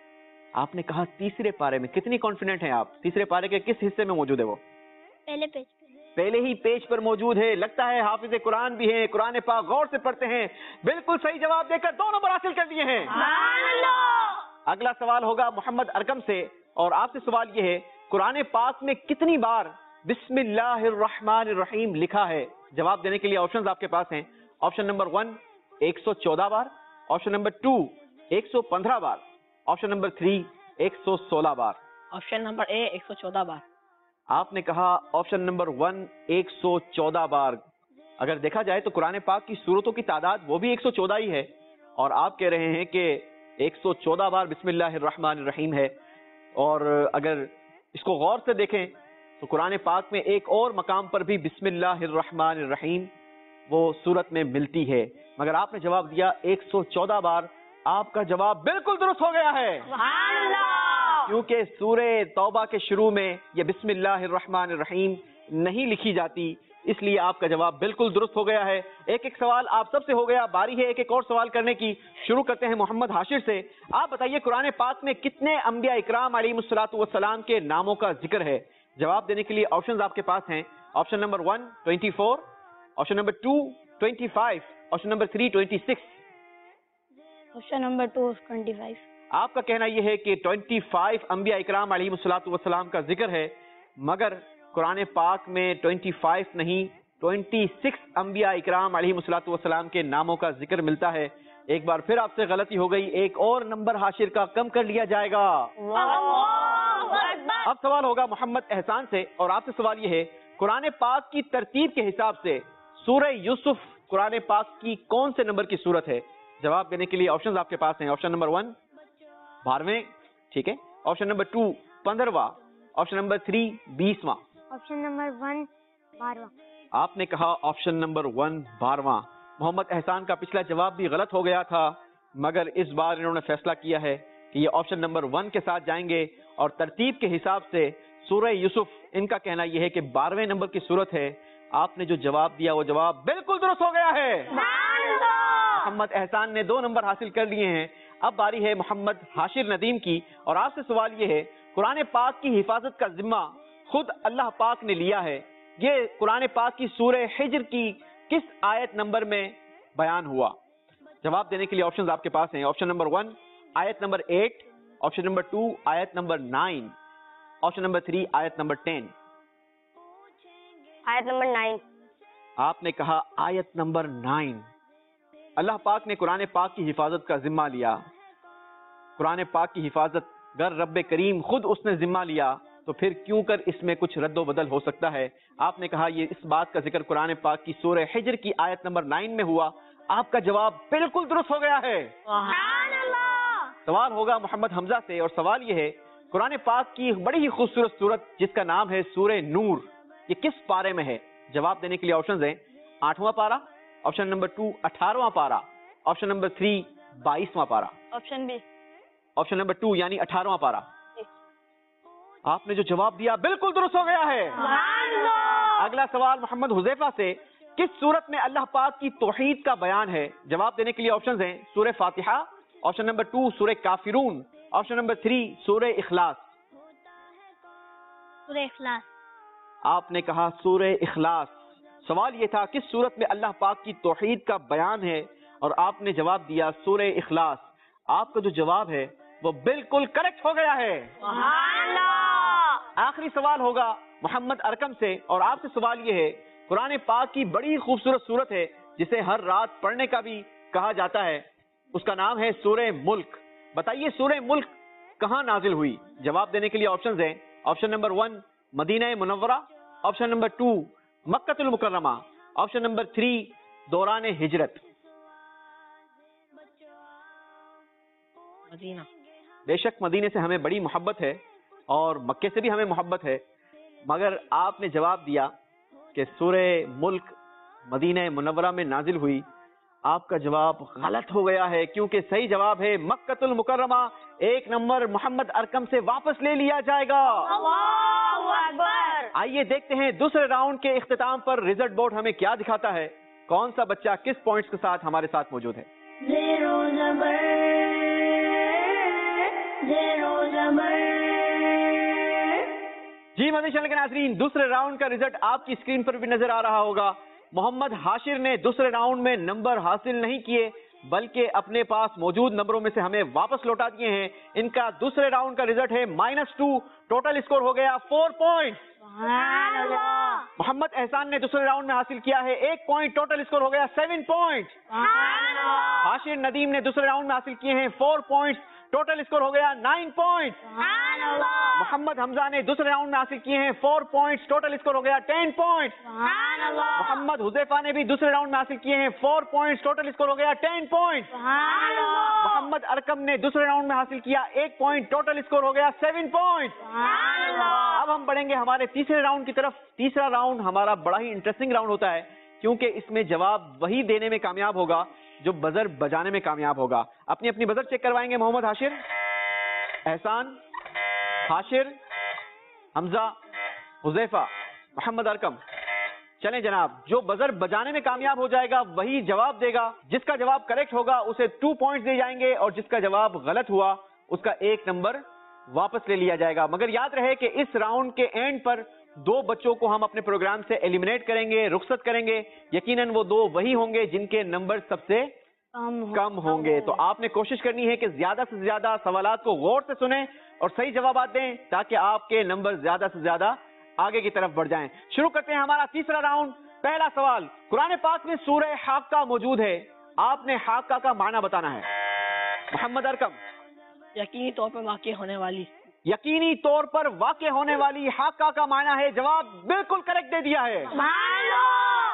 آپ نے کہا تیسرے پارے میں، کتنی کانفیڈنٹ ہیں آپ؟ تیسرے پارے کے کس حصے میں موجود ہے وہ؟ پہلے پیج پہ۔ پہلے ہی پیج پر موجود ہے، لگتا ہے حافظ قرآن بھی ہیں، قرآن پاک غور سے پڑھتے ہیں، بالکل صحیح جواب دے کر 2 نمبر حاصل کر لیے ہیں۔ سبحان اللہ۔ اگلا سوال ہوگا محمد ارکم سے، اور آپ سے سوال یہ ہے قرآن پاک میں کتنی بار بسم اللہ الرحمن الرحیم لکھا ہے؟ جواب دینے کے لیے آپشنز آپ کے پاس ہیں۔ آپشن نمبر 1 114 بار، آپشن نمبر 2 115 بار، آپشن نمبر 3 116 بار۔ آپشن نمبر اے 114 بار۔ آپ نے کہا آپشن نمبر 1 114 بار۔ اگر دیکھا جائے تو قرآن پاک کی سورتوں کی تعداد وہ بھی 114 ہی ہے، اور آپ کہہ رہے ہیں کہ 114 بار بسم اللہ الرحمن الرحیم ہے، اور اگر اس کو غور سے دیکھیں تو قرآن پاک میں ایک اور مقام پر بھی بسم اللہ الرحمن الرحیم وہ سورت میں ملتی ہے، مگر آپ نے جواب دیا 114 بار۔ آپ کا جواب بالکل درست ہو گیا ہے، سبحان اللہ۔ کیونکہ سورہ توبہ کے شروع میں یہ بسم اللہ الرحمن الرحیم نہیں لکھی جاتی، اس لیے آپ کا جواب بالکل درست ہو گیا ہے۔ ایک ایک سوال آپ سب سے ہو گیا، باری ہے ایک ایک اور سوال کرنے کی۔ شروع کرتے ہیں محمد حاشر سے۔ آپ بتائیے قرآن پاک میں کتنے انبیاء اکرام علیہ الصلوۃ والسلام کے ناموں کا ذکر ہے؟ جواب دینے کے لیے آپشنز آپ کے پاس ہیں۔ Option number 1 24، option number 2 25، option number 3 26۔ Option number 2 25۔ آپ کا کہنا یہ ہے کہ 25 انبیاء اکرام علیہ الصلوۃ والسلام کا ذکر ہے، مگر قرآن پاک میں 25 نہیں 26 انبیاء اکرام علیہ الصلوۃ والسلام کے ناموں کا ذکر ملتا ہے۔ ایک بار پھر آپ سے غلطی ہو گئی، ایک اور نمبر حاشر کا کم کر لیا جائے گا۔ اب سوال ہوگا محمد احسان سے، اور آپ سے سوال یہ ہے قرآن پاک کی ترتیب کے حساب سے سورہ یوسف قرآن پاک کی کون سے نمبر کی سورت ہے؟ جواب دینے کے لیے آپشنز آپ کے پاس ہیں. آپشن نمبر 1 12ویں، ٹھیک ہے. آپشن نمبر 2 15واں. آپشن نمبر 3 20واں. آپشن نمبر 1 12واں. آپ نے کہا آپشن نمبر 1 12واں. محمد احسان کا پچھلا جواب بھی غلط ہو گیا تھا، مگر اس بار انہوں نے فیصلہ کیا ہے کہ یہ آپشن نمبر 1 کے ساتھ جائیں گے، اور ترتیب کے حساب سے سورہ یوسف ان کا کہنا یہ ہے کہ 12ویں نمبر کی سورت ہے. آپ نے جو جواب دیا وہ جواب بالکل درست ہو گیا ہے. محمد احسان نے 2 نمبر حاصل کر لیے ہیں. اب باری ہے محمد حاشر ندیم کی، اور آپ سے سوال یہ ہے قرآن پاک کی حفاظت کا ذمہ خود اللہ پاک نے لیا ہے. یہ قرآن پاک کی سورہ حجر کی کس آیت نمبر میں بیان ہوا؟ جواب دینے کے لیے آپشنز آپ کے پاس ہیں. آپشن نمبر 1 آیت نمبر 8. آپشن نمبر 2 آیت نمبر 9. آپشن نمبر 3 آیت نمبر 10. آیت نمبر 9. آپ نے کہا آیت نمبر 9. اللہ پاک نے قرآن پاک کی حفاظت کا ذمہ لیا. قرآن پاک کی حفاظت گر رب کریم خود اس نے ذمہ لیا تو پھر کیوں کر اس میں کچھ رد و بدل ہو سکتا ہے؟ آپ نے کہا یہ اس بات کا ذکر قرآن پاک کی سورہ حجر کی آیت نمبر 9 میں ہوا. آپ کا جواب بالکل درست ہو گیا ہے. سوال ہوگا محمد حمزہ سے، اور سوال یہ ہے قرآن پاک کی بڑی ہی خوبصورت سورت جس کا نام ہے سورہ نور، یہ کس پارے میں ہے؟ جواب دینے کے لیے آپشنز ہیں 8واں پارہ. آپشن نمبر 2 18واں پارہ. آپشن نمبر 3 22واں پارہ. Option B. آپشن نمبر 2 یعنی 18واں پارہ. آپ نے جو جواب دیا بالکل درست ہو گیا ہے. اگلا سوال محمد حذیفہ سے، کس سورت میں اللہ پاک کی توحید کا بیان ہے؟ جواب دینے کے لیے آپشنز ہیں سورہ فاتحہ. آپشن نمبر 2 سورہ کافرون. آپشن نمبر 3 سورہ اخلاص. سورہ اخلاص. آپ نے کہا سورہ اخلاص. سوال یہ تھا کس سورت میں اللہ پاک کی توحید کا بیان ہے، اور آپ نے جواب دیا سورہ اخلاص. آپ کا جو جواب ہے وہ بالکل کریکٹ ہو گیا ہے. آخری سوال ہوگا محمد ارکم سے، اور آپ سے سوال یہ ہے قرآن پاک کی بڑی خوبصورت سورت ہے جسے ہر رات پڑھنے کا بھی کہا جاتا ہے، اس کا نام ہے سورہ ملک. بتائیے سورہ ملک کہاں نازل ہوئی؟ جواب دینے کے لیے آپشنز ہیں آپشن نمبر 1 مدینہ منورہ. آپشن نمبر 2 مکہ المکرمہ. آپشن نمبر 3 دوران ہجرت. مدینہ. بے شک مدینے سے ہمیں بڑی محبت ہے اور مکے سے بھی ہمیں محبت ہے، مگر آپ نے جواب دیا کہ سورہ ملک مدینہ منورہ میں نازل ہوئی. آپ کا جواب غلط ہو گیا ہے کیونکہ صحیح جواب ہے مکہ المکرمہ. 1 نمبر محمد ارکم سے واپس لے لیا جائے گا. آئیے دیکھتے ہیں دوسرے راؤنڈ کے اختتام پر رزلٹ بورڈ ہمیں کیا دکھاتا ہے، کون سا بچہ کس پوائنٹس کے ساتھ ہمارے ساتھ موجود ہے. جی مدنی چینل کے ناظرین، دوسرے راؤنڈ کا رزلٹ آپ کی اسکرین پر بھی نظر آ رہا ہوگا. محمد حاشر نے دوسرے راؤنڈ میں نمبر حاصل نہیں کیے بلکہ اپنے پاس موجود نمبروں میں سے ہمیں واپس لوٹا دیے ہیں. ان کا دوسرے راؤنڈ کا رزلٹ ہے -2. ٹوٹل اسکور ہو گیا 4 پوائنٹ. محمد احسان نے دوسرے راؤنڈ میں حاصل کیا ہے 1 پوائنٹ. ٹوٹل اسکور ہو گیا 7 پوائنٹ. حاشر ندیم نے دوسرے راؤنڈ میں حاصل کیے ہیں 4 پوائنٹ. ٹوٹل اسکور ہو گیا 9 پوائنٹ. محمد حمزہ نے دوسرے راؤنڈ میں حاصل کیے ہیں 4 پوائنٹس. ٹوٹل اسکور ہو گیا 10 پوائنٹ. محمد حذیفہ نے بھی دوسرے راؤنڈ میں حاصل کیے ہیں 4 پوائنٹس. ٹوٹل اسکور ہو گیا 10 پوائنٹ. محمد ارکم نے دوسرے راؤنڈ میں حاصل کیا 1 پوائنٹ. ٹوٹل اسکور ہو گیا 7 پوائنٹ. اب ہم بڑھیں گے ہمارے تیسرے راؤنڈ کی طرف. تیسرا راؤنڈ ہمارا بڑا ہی انٹرسٹنگ راؤنڈ ہوتا ہے کیونکہ اس میں جواب وہی دینے میں کامیاب ہوگا جو بزر بجانے میں کامیاب ہوگا. اپنی اپنی بزر چیک کروائیں گے محمد حاشر، احسان، حاشر، حمزہ، حذیفہ، محمد ارکم. چلیں جناب، جو بزر بجانے میں کامیاب ہو جائے گا وہی جواب دے گا. جس کا جواب کریکٹ ہوگا اسے 2 پوائنٹ دیے جائیں گے، اور جس کا جواب غلط ہوا اس کا 1 نمبر واپس لے لیا جائے گا. مگر یاد رہے کہ اس راؤنڈ کے اینڈ پر 2 بچوں کو ہم اپنے پروگرام سے ایلیمنیٹ کریں گے، رخصت کریں گے. یقیناً وہ 2 وہی ہوں گے جن کے نمبر سب سے کم ہوں گے. تو آپ نے کوشش کرنی ہے کہ زیادہ سے زیادہ سوالات کو غور سے سنیں اور صحیح جوابات دیں تاکہ آپ کے نمبر زیادہ سے زیادہ آگے کی طرف بڑھ جائیں. شروع کرتے ہیں ہمارا تیسرا راؤنڈ. پہلا سوال، قرآن پاک میں سورہ حاقہ موجود ہے، آپ نے حاقہ کا معنی بتانا ہے. محمد ارکم. یقینی طور پر واقع ہونے والی. یقینی طور پر واقع ہونے والی حاقہ کا معنی ہے. جواب بالکل کریکٹ دے دیا ہے.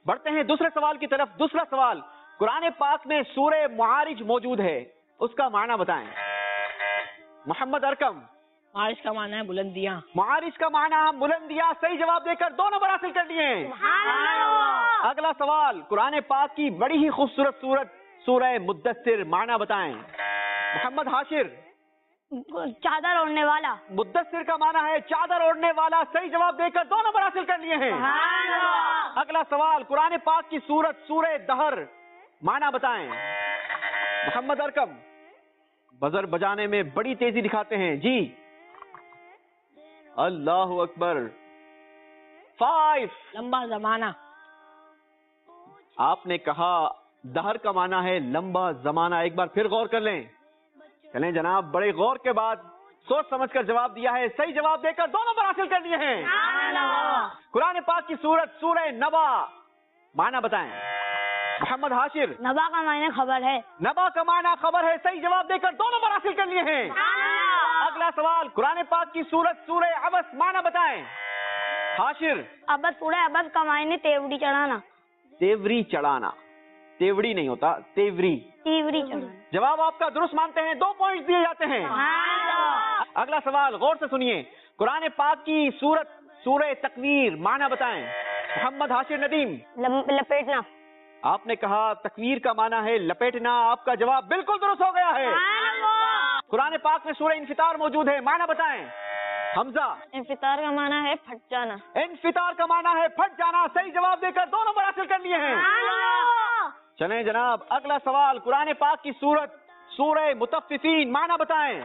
بڑھتے ہیں دوسرے سوال کی طرف. دوسرا سوال, قرآن پاک میں سورہ معارج موجود ہے, اس کا معنی بتائیں. محمد ارکم. معارج کا معنی ہے بلندیاں. معارج کا معنی بلندیاں, صحیح جواب دے کر 2 نمبر حاصل کر لیے ہیں. اگلا سوال, قرآن پاک کی بڑی ہی خوبصورت سورت سورہ مدثر, معنی بتائیں. محمد حاشر. چادر اوڑھنے والا. مدثر کا معنی ہے چادر اوڑھنے والا, صحیح جواب دے کر 2 نمبر حاصل کر لیے ہیں. اگلا سوال, قرآن پاک کی سورت سورہ دہر, معنی بتائیں. محمد ارکم. بزر بجانے میں بڑی تیزی دکھاتے ہیں جی. اللہ اکبر. 5. لمبا زمانہ. آپ نے کہا دہر کا معنی ہے لمبا زمانہ. ایک بار پھر غور کر لیں. چلیں جناب, بڑے غور کے بعد سوچ سمجھ کر جواب دیا ہے, صحیح جواب دے کر 2 نمبر حاصل کر لیے ہیں. قرآن پاک کی سورت سورہ نبا, معنی بتائیں. محمد حاشر. نبا کا معنی خبر ہے. نبا کا معنی خبر ہے, صحیح جواب دے کر 2 نمبر حاصل کر لیے ہیں. اگلا سوال, قرآن پاک کی سورت سورہ عبس, معنی بتائیں. حاشر. ابد پورا ابد کا معنی تیوڑی چڑھانا. تیوری چڑھانا. تیوڑی نہیں ہوتا, تیوری. تیوری چڑھانا. جواب آپ کا درست مانتے ہیں, 2 پوائنٹ دیے جاتے ہیں. اگلا سوال غور سے سنیے, قرآن پاک کی سورت سورہ تکویر, معنی بتائیں. محمد حاشر ندیم. لپیٹنا. آپ نے کہا تکویر کا معنی ہے لپیٹنا, آپ کا جواب بالکل درست ہو گیا ہے. قرآن پاک میں سورہ انفطار موجود ہے, معنی بتائیں. حمزہ. انفطار کا معنی ہے پھٹ جانا. انفطار کا معنی ہے پھٹ جانا, صحیح جواب دے کر 2 نمبر حاصل کر لیے ہیں. چلیں جناب, اگلا سوال, قرآن پاک کی سورت سورہ مطففین, معنی بتائیں.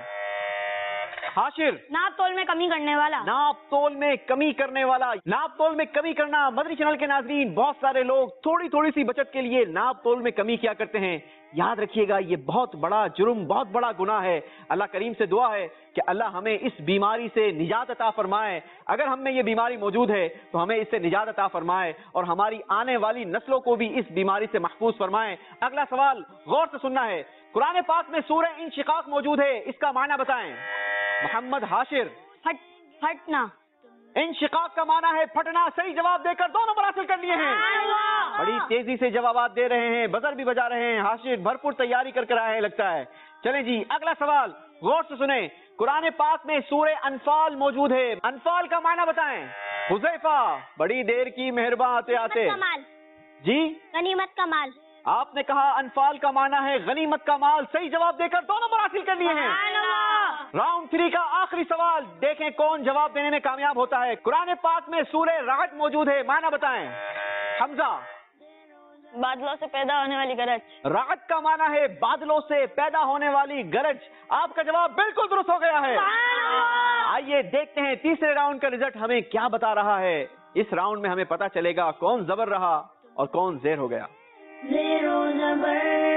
حاشر. ناپ تول میں کمی کرنے والا. ناپ تول میں کمی کرنے والا. ناپ تول میں کمی کرنا, مدنی چینل کے ناظرین بہت سارے لوگ تھوڑی سی بچت کے لیے ناپ تول میں کمی کیا کرتے ہیں. یاد رکھیے گا, یہ بہت بڑا جرم, بہت بڑا گناہ ہے. اللہ کریم سے دعا ہے کہ اللہ ہمیں اس بیماری سے نجات عطا فرمائے. اگر ہم میں یہ بیماری موجود ہے تو ہمیں اس سے نجات عطا فرمائے اور ہماری آنے والی نسلوں کو بھی اس بیماری سے محفوظ فرمائے. اگلا سوال غور سے سننا ہے, قرآن پاک میں سورہ انشقاق موجود ہے, اس کا معنی بتائیں. محمد حاشر. پھٹنا. انشقاق کا معنی ہے پھٹنا, صحیح جواب دے کر 2 نمبر حاصل کر لیے ہیں. بڑی تیزی سے جوابات دے رہے ہیں, بزر بھی بجا رہے ہیں. حاشر بھرپور تیاری کر آئے ہیں لگتا ہے. چلیں جی, اگلا سوال غور سے سنیں, قرآن پاک میں سورہ انفال موجود ہے, انفال کا معنی بتائیں. حذیفہ. بڑی دیر کی مہربان آتے آتے. جی. غنیمت کا مال. آپ نے کہا انفال کا معنی ہے غنیمت کا مال, صحیح جواب دے کر 2 نمبر حاصل کر لیے ہیں. راؤنڈ 3 کا آخری سوال, دیکھیں کون جواب دینے میں کامیاب ہوتا ہے. قرآن پاک میں سورہ رعد موجود ہے, معنی بتائیں. حمزہ. بادلوں سے پیدا ہونے والی گرج. رعد کا معنی ہے بادلوں سے پیدا ہونے والی گرج, آپ کا جواب بالکل درست ہو گیا ہے. آئیے دیکھتے ہیں تیسرے راؤنڈ کا رزلٹ ہمیں کیا بتا رہا ہے. اس راؤنڈ میں ہمیں پتا چلے گا کون زبر رہا اور کون زیر ہو گیا. زیرو زبر,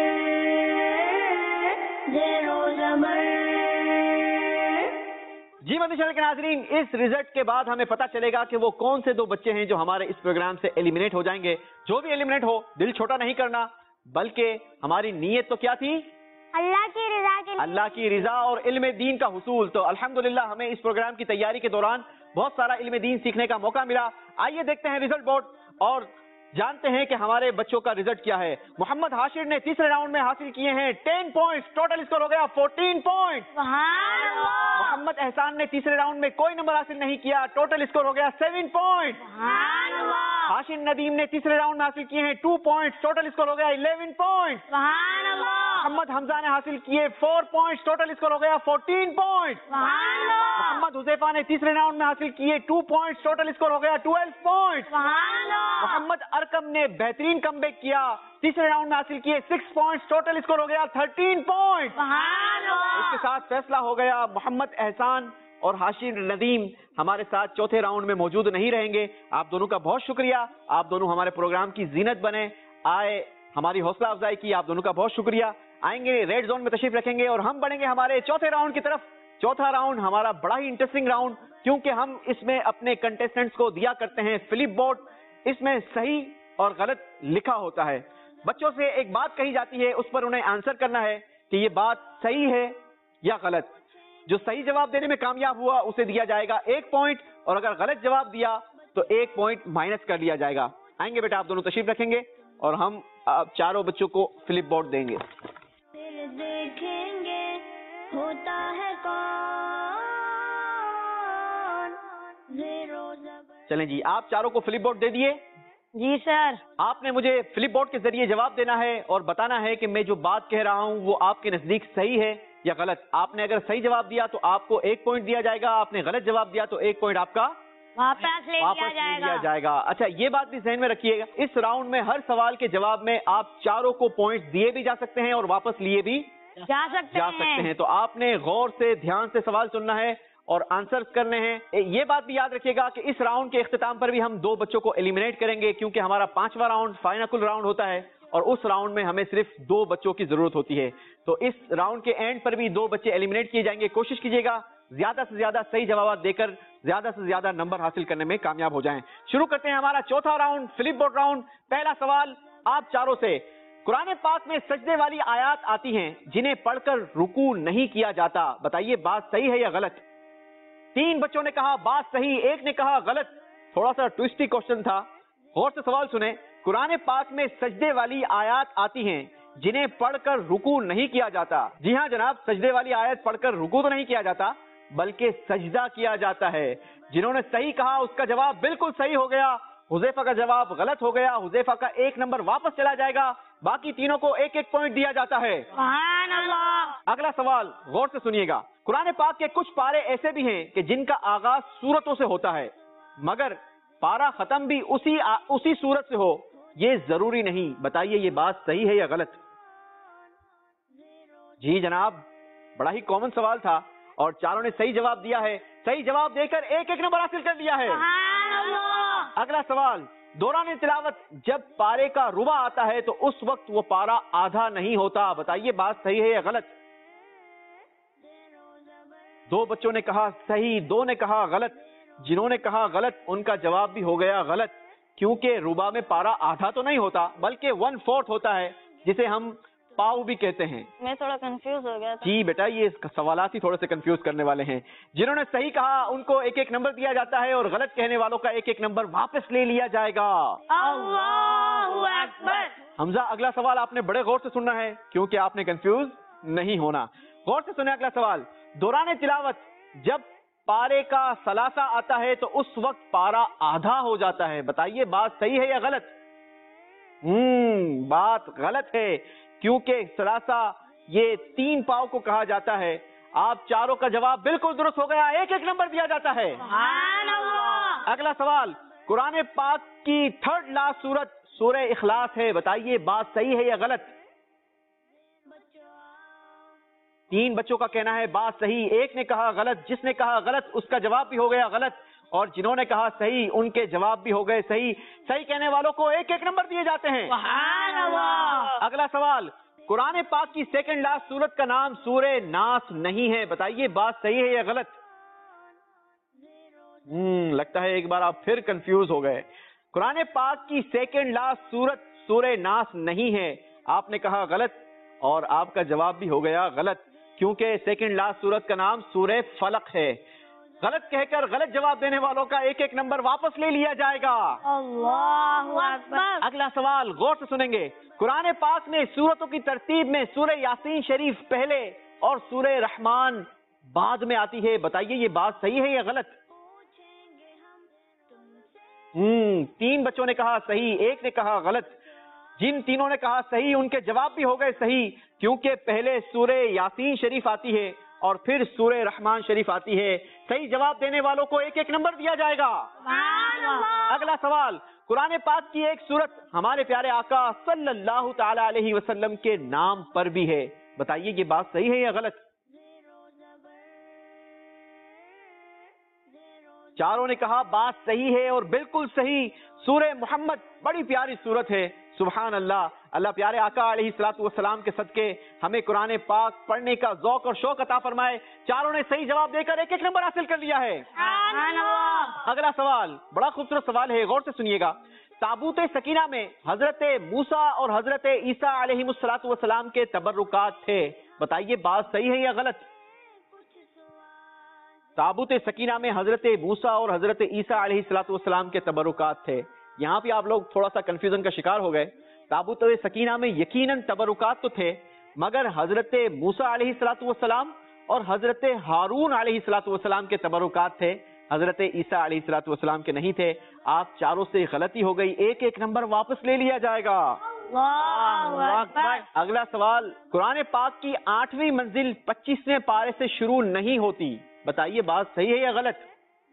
زیرو زبر. جی مدنی چینل کے ناظرین, اس رزلٹ کے بعد ہمیں پتا چلے گا کہ وہ کون سے 2 بچے ہیں جو ہمارے اس پروگرام سے ایلیمنیٹ ہو جائیں گے. جو بھی ایلیمنیٹ ہو, دل چھوٹا نہیں کرنا, بلکہ ہماری نیت تو کیا تھی, اللہ کی رضا کے لیے. اللہ کی رضا اور علم دین کا حصول. تو الحمدللہ ہمیں اس پروگرام کی تیاری کے دوران بہت سارا علم دین سیکھنے کا موقع ملا. آئیے دیکھتے ہیں رزلٹ بورڈ اور جانتے ہیں کہ ہمارے بچوں کا رزلٹ کیا ہے. محمد حاشر نے تیسرے راؤنڈ میں حاصل کیے ہیں 10 پوائنٹس, ٹوٹل اسکور ہو گیا 14 پوائنٹ. محمد احسان نے تیسرے راؤنڈ میں کوئی نمبر حاصل نہیں کیا, ٹوٹل اسکور ہو گیا 7 پوائنٹ. حاشر ندیم نے تیسرے راؤنڈ میں حاصل کیے ہیں 2 پوائنٹس, ٹوٹل اسکور ہو گیا 11 پوائنٹ. محمد حمزہ نے حاصل کیے 4 پوائنٹس, ٹوٹل اسکور ہو گیا 14 پوائنٹ. محمد حذیفہ نے تیسرے راؤنڈ میں حاصل کیے 2 پوائنٹس, ٹوٹل اسکور ہو گیا 12 پوائنٹ. محمد ارکم نے بہترین کم بیک کیا, تیسرے راؤنڈ میں حاصل کیے 6 پوائنٹس, ٹوٹل اسکور ہو گیا 13 پوائنٹ. اس کے ساتھ فیصلہ ہو گیا. محمد احسان اور حاشر ندیم ہمارے ساتھ چوتھے راؤنڈ میں موجود نہیں رہیں گے. آپ دونوں کا بہت شکریہ, آپ دونوں ہمارے پروگرام کی زینت بنے, آئے ہماری حوصلہ افزائی کی, آپ دونوں کا بہت شکریہ. آئیں گے ریڈ زون میں تشریف رکھیں گے اور ہم بڑھیں گے ہمارے چوتھے راؤنڈ کی طرف. چوتھا راؤنڈ ہمارا بڑا ہی انٹرسٹنگ راؤنڈ, کیونکہ ہم اس میں اپنے کنٹیسٹنٹس کو دیا کرتے ہیں فلپ بورڈ, اس میں صحیح اور غلط لکھا ہوتا ہے. بچوں سے ایک بات کہی جاتی ہے, اس پر انہیں آنسر کرنا ہے کہ یہ بات صحیح ہے یا غلط. جو صحیح جواب دینے میں کامیاب ہوا اسے دیا جائے گا 1 پوائنٹ, اور اگر غلط جواب دیا تو 1 پوائنٹ مائنس کر لیا جائے گا. آئیں گے بیٹا, آپ دونوں تشریف رکھیں گے اور ہم چاروں بچوں کو فلپ بورڈ دیں گے. پھر دیکھیں گے ہوتا ہے کون زیرو زبر. چلیں جی, آپ چاروں کو فلپ بورڈ دے دیے. جی سر. آپ نے مجھے فلپ بورڈ کے ذریعے جواب دینا ہے اور بتانا ہے کہ میں جو بات کہہ رہا ہوں وہ آپ کے نزدیک صحیح ہے یا غلط. آپ نے اگر صحیح جواب دیا تو آپ کو 1 پوائنٹ دیا جائے گا, آپ نے غلط جواب دیا تو 1 پوائنٹ آپ کا واپس لے لیا جائے گا. اچھا, یہ بات بھی ذہن میں رکھیے گا, اس راؤنڈ میں ہر سوال کے جواب میں آپ چاروں کو پوائنٹ دیے بھی جا سکتے ہیں اور واپس لیے بھی جا سکتے ہیں. تو آپ نے غور سے دھیان سے سوال سننا ہے اور آنسرز کرنے ہیں. یہ بات بھی یاد رکھیے گا کہ اس راؤنڈ کے اختتام پر بھی ہم 2 بچوں کو ایلیمنیٹ کریں گے, کیونکہ ہمارا 5واں راؤنڈ فائنل راؤنڈ ہوتا ہے اور اس راؤنڈ میں ہمیں صرف 2 بچوں کی ضرورت ہوتی ہے. تو اس راؤنڈ کے اینڈ پر بھی 2 بچے ایلیمنیٹ کیے جائیں گے. کوشش کیجیے گا زیادہ سے زیادہ صحیح جوابات دے کر زیادہ سے زیادہ نمبر حاصل کرنے میں کامیاب ہو جائیں. شروع کرتے ہیں ہمارا چوتھا راؤنڈ, فلپ بورڈ راؤنڈ. پہلا سوال آپ چاروں سے, قرآن پاک میں سجدے والی آیات آتی ہیں جنہیں پڑھ کر رکوع نہیں کیا جاتا, بتائیے بات صحیح ہے یا غلط. 3 بچوں نے کہا بات صحیح, 1 نے کہا غلط. تھوڑا سا ٹوئسٹی کوشچن تھا, غور سے سوال سنیں. قرآن پاک میں سجدے والی آیات آتی ہیں جنہیں پڑھ کر رکوع نہیں کیا جاتا. جی ہاں جناب, سجدے والی آیت پڑھ کر رکوع تو نہیں کیا جاتا بلکہ سجدہ کیا جاتا ہے. جنہوں نے صحیح کہا اس کا جواب بالکل صحیح ہو گیا, حذیفہ کا جواب غلط ہو گیا. حذیفہ کا 1 نمبر واپس چلا جائے گا, باقی تینوں کو 1-1 پوائنٹ دیا جاتا ہے. سبحان اللہ. اگلا سوال غور سے سنیے گا. قرآن پاک کے کچھ پارے ایسے بھی ہیں کہ جن کا آغاز سورتوں سے ہوتا ہے مگر پارا ختم بھی اسی سورت سے ہو, یہ ضروری نہیں. بتائیے یہ بات صحیح ہے یا غلط. جی جناب, بڑا ہی کامن سوال تھا اور چاروں نے صحیح جواب دیا ہے. صحیح جواب دے کر 1-1 نمبر حاصل کر لیا ہے. سبحان اللہ. اگلا سوال, دوران تلاوت جب پارے کا ربع آتا ہے تو اس وقت وہ پارا آدھا نہیں ہوتا. بتائیے بات صحیح ہے یا غلط. 2 بچوں نے کہا صحیح, 2 نے کہا غلط. جنہوں نے کہا غلط ان کا جواب بھی ہو گیا غلط, کیونکہ ربع میں پارا آدھا تو نہیں ہوتا بلکہ 1/4 ہوتا ہے, جسے ہم پاؤ بھی کہتے ہیں. میں تھوڑا کنفیوز ہو گیا تھا. جی بیٹا, یہ سوالات ہی تھوڑے سے کنفیوز کرنے والے ہیں. جنہوں نے صحیح کہا ان کو 1-1 نمبر دیا جاتا ہے اور غلط کہنے والوں کا 1-1 نمبر واپس لے لیا جائے گا. اللہ اکبر. حمزہ, اگلا سوال آپ نے بڑے غور سے سننا ہے کیونکہ آپ نے کنفیوز نہیں ہونا. غور سے سنیں اگلا سوال. دوران تلاوت جب پارے کا ثلاثہ آتا ہے تو اس وقت پارا آدھا ہو جاتا ہے. بتائیے بات صحیح ہے یا غلط. بات غلط ہے, کیونکہ ثلاثہ یہ 3 پاؤں کو کہا جاتا ہے. آپ چاروں کا جواب بالکل درست ہو گیا, 1-1 نمبر دیا جاتا ہے. سبحان اللہ. اگلا سوال, قرآن پاک کی 3rd لاسٹ سورت سورہ اخلاص ہے. بتائیے بات صحیح ہے یا غلط. 3 بچوں کا کہنا ہے بات صحیح, 1 نے کہا غلط. جس نے کہا غلط اس کا جواب بھی ہو گیا غلط اور جنہوں نے کہا صحیح ان کے جواب بھی ہو گئے صحیح. صحیح کہنے والوں کو 1-1 نمبر دیے جاتے ہیں. سبحان اللہ. اگلا سوال, قرآن پاک کی 2nd لاسٹ سورت کا نام سورہ ناس نہیں ہے. بتائیے بات صحیح ہے یا غلط. لگتا ہے ایک بار آپ پھر کنفیوز ہو گئے. قرآن پاک کی 2nd لاسٹ سورت سورہ ناس نہیں ہے. آپ نے کہا غلط اور آپ کا جواب بھی ہو گیا غلط, کیونکہ 2nd لاسٹ سورت کا نام سورہ فلق ہے. غلط کہہ کر غلط جواب دینے والوں کا 1-1 نمبر واپس لے لیا جائے گا. اللہ اکبر. اگلا سوال غور سے سنیں گے. قرآن پاک میں سورتوں کی ترتیب میں سورہ یاسین شریف پہلے اور سورہ رحمان بعد میں آتی ہے. بتائیے یہ بات صحیح ہے یا غلط. 3 بچوں نے کہا صحیح, 1 نے کہا غلط. جن تینوں نے کہا صحیح ان کے جواب بھی ہو گئے صحیح, کیونکہ پہلے سورہ یاسین شریف آتی ہے اور پھر سورہ رحمان شریف آتی ہے. صحیح جواب دینے والوں کو 1-1 نمبر دیا جائے گا. سبحان اللہ. اگلا سوال, قرآن پاک کی ایک سورت ہمارے پیارے آقا صلی اللہ تعالی علیہ وسلم کے نام پر بھی ہے. بتائیے یہ بات صحیح ہے یا غلط. چاروں نے کہا بات صحیح ہے اور بالکل صحیح. سورہ محمد بڑی پیاری سورت ہے. سبحان اللہ. اللہ پیارے آقا علیہ الصلوۃ والسلام کے صدقے ہمیں قرآن پاک پڑھنے کا ذوق اور شوق عطا فرمائے. چاروں نے صحیح جواب دے کر 1-1 نمبر حاصل کر لیا ہے. سبحان اللہ. اگلا سوال بڑا خوبصورت سوال ہے, غور سے سنیے گا. تابوت سکینہ میں حضرت موسیٰ اور حضرت عیسیٰ علیہ الصلوۃ والسلام کے تبرکات تھے. بتائیے بات صحیح ہے یا غلط. تابوت سکینہ میں حضرت موسیٰ اور حضرت عیسیٰ علیہ الصلوۃ والسلام کے تبرکات تھے. یہاں بھی آپ لوگ تھوڑا سا کنفیوژن کا شکار ہو گئے. تابوت سکینہ میں یقیناً تبرکات تو تھے مگر حضرت موسیٰ علیہ الصلوۃ والسلام اور حضرت ہارون علیہ الصلوۃ والسلام کے تبرکات تھے, حضرت عیسیٰ علیہ الصلوۃ والسلام کے نہیں تھے. آپ چاروں سے غلطی ہو گئی, ایک ایک نمبر واپس لے لیا جائے گا. اگلا سوال, قرآن پاک کی 8ویں منزل 25ویں پارے سے شروع نہیں ہوتی, بتائیے بات صحیح ہے یا غلط؟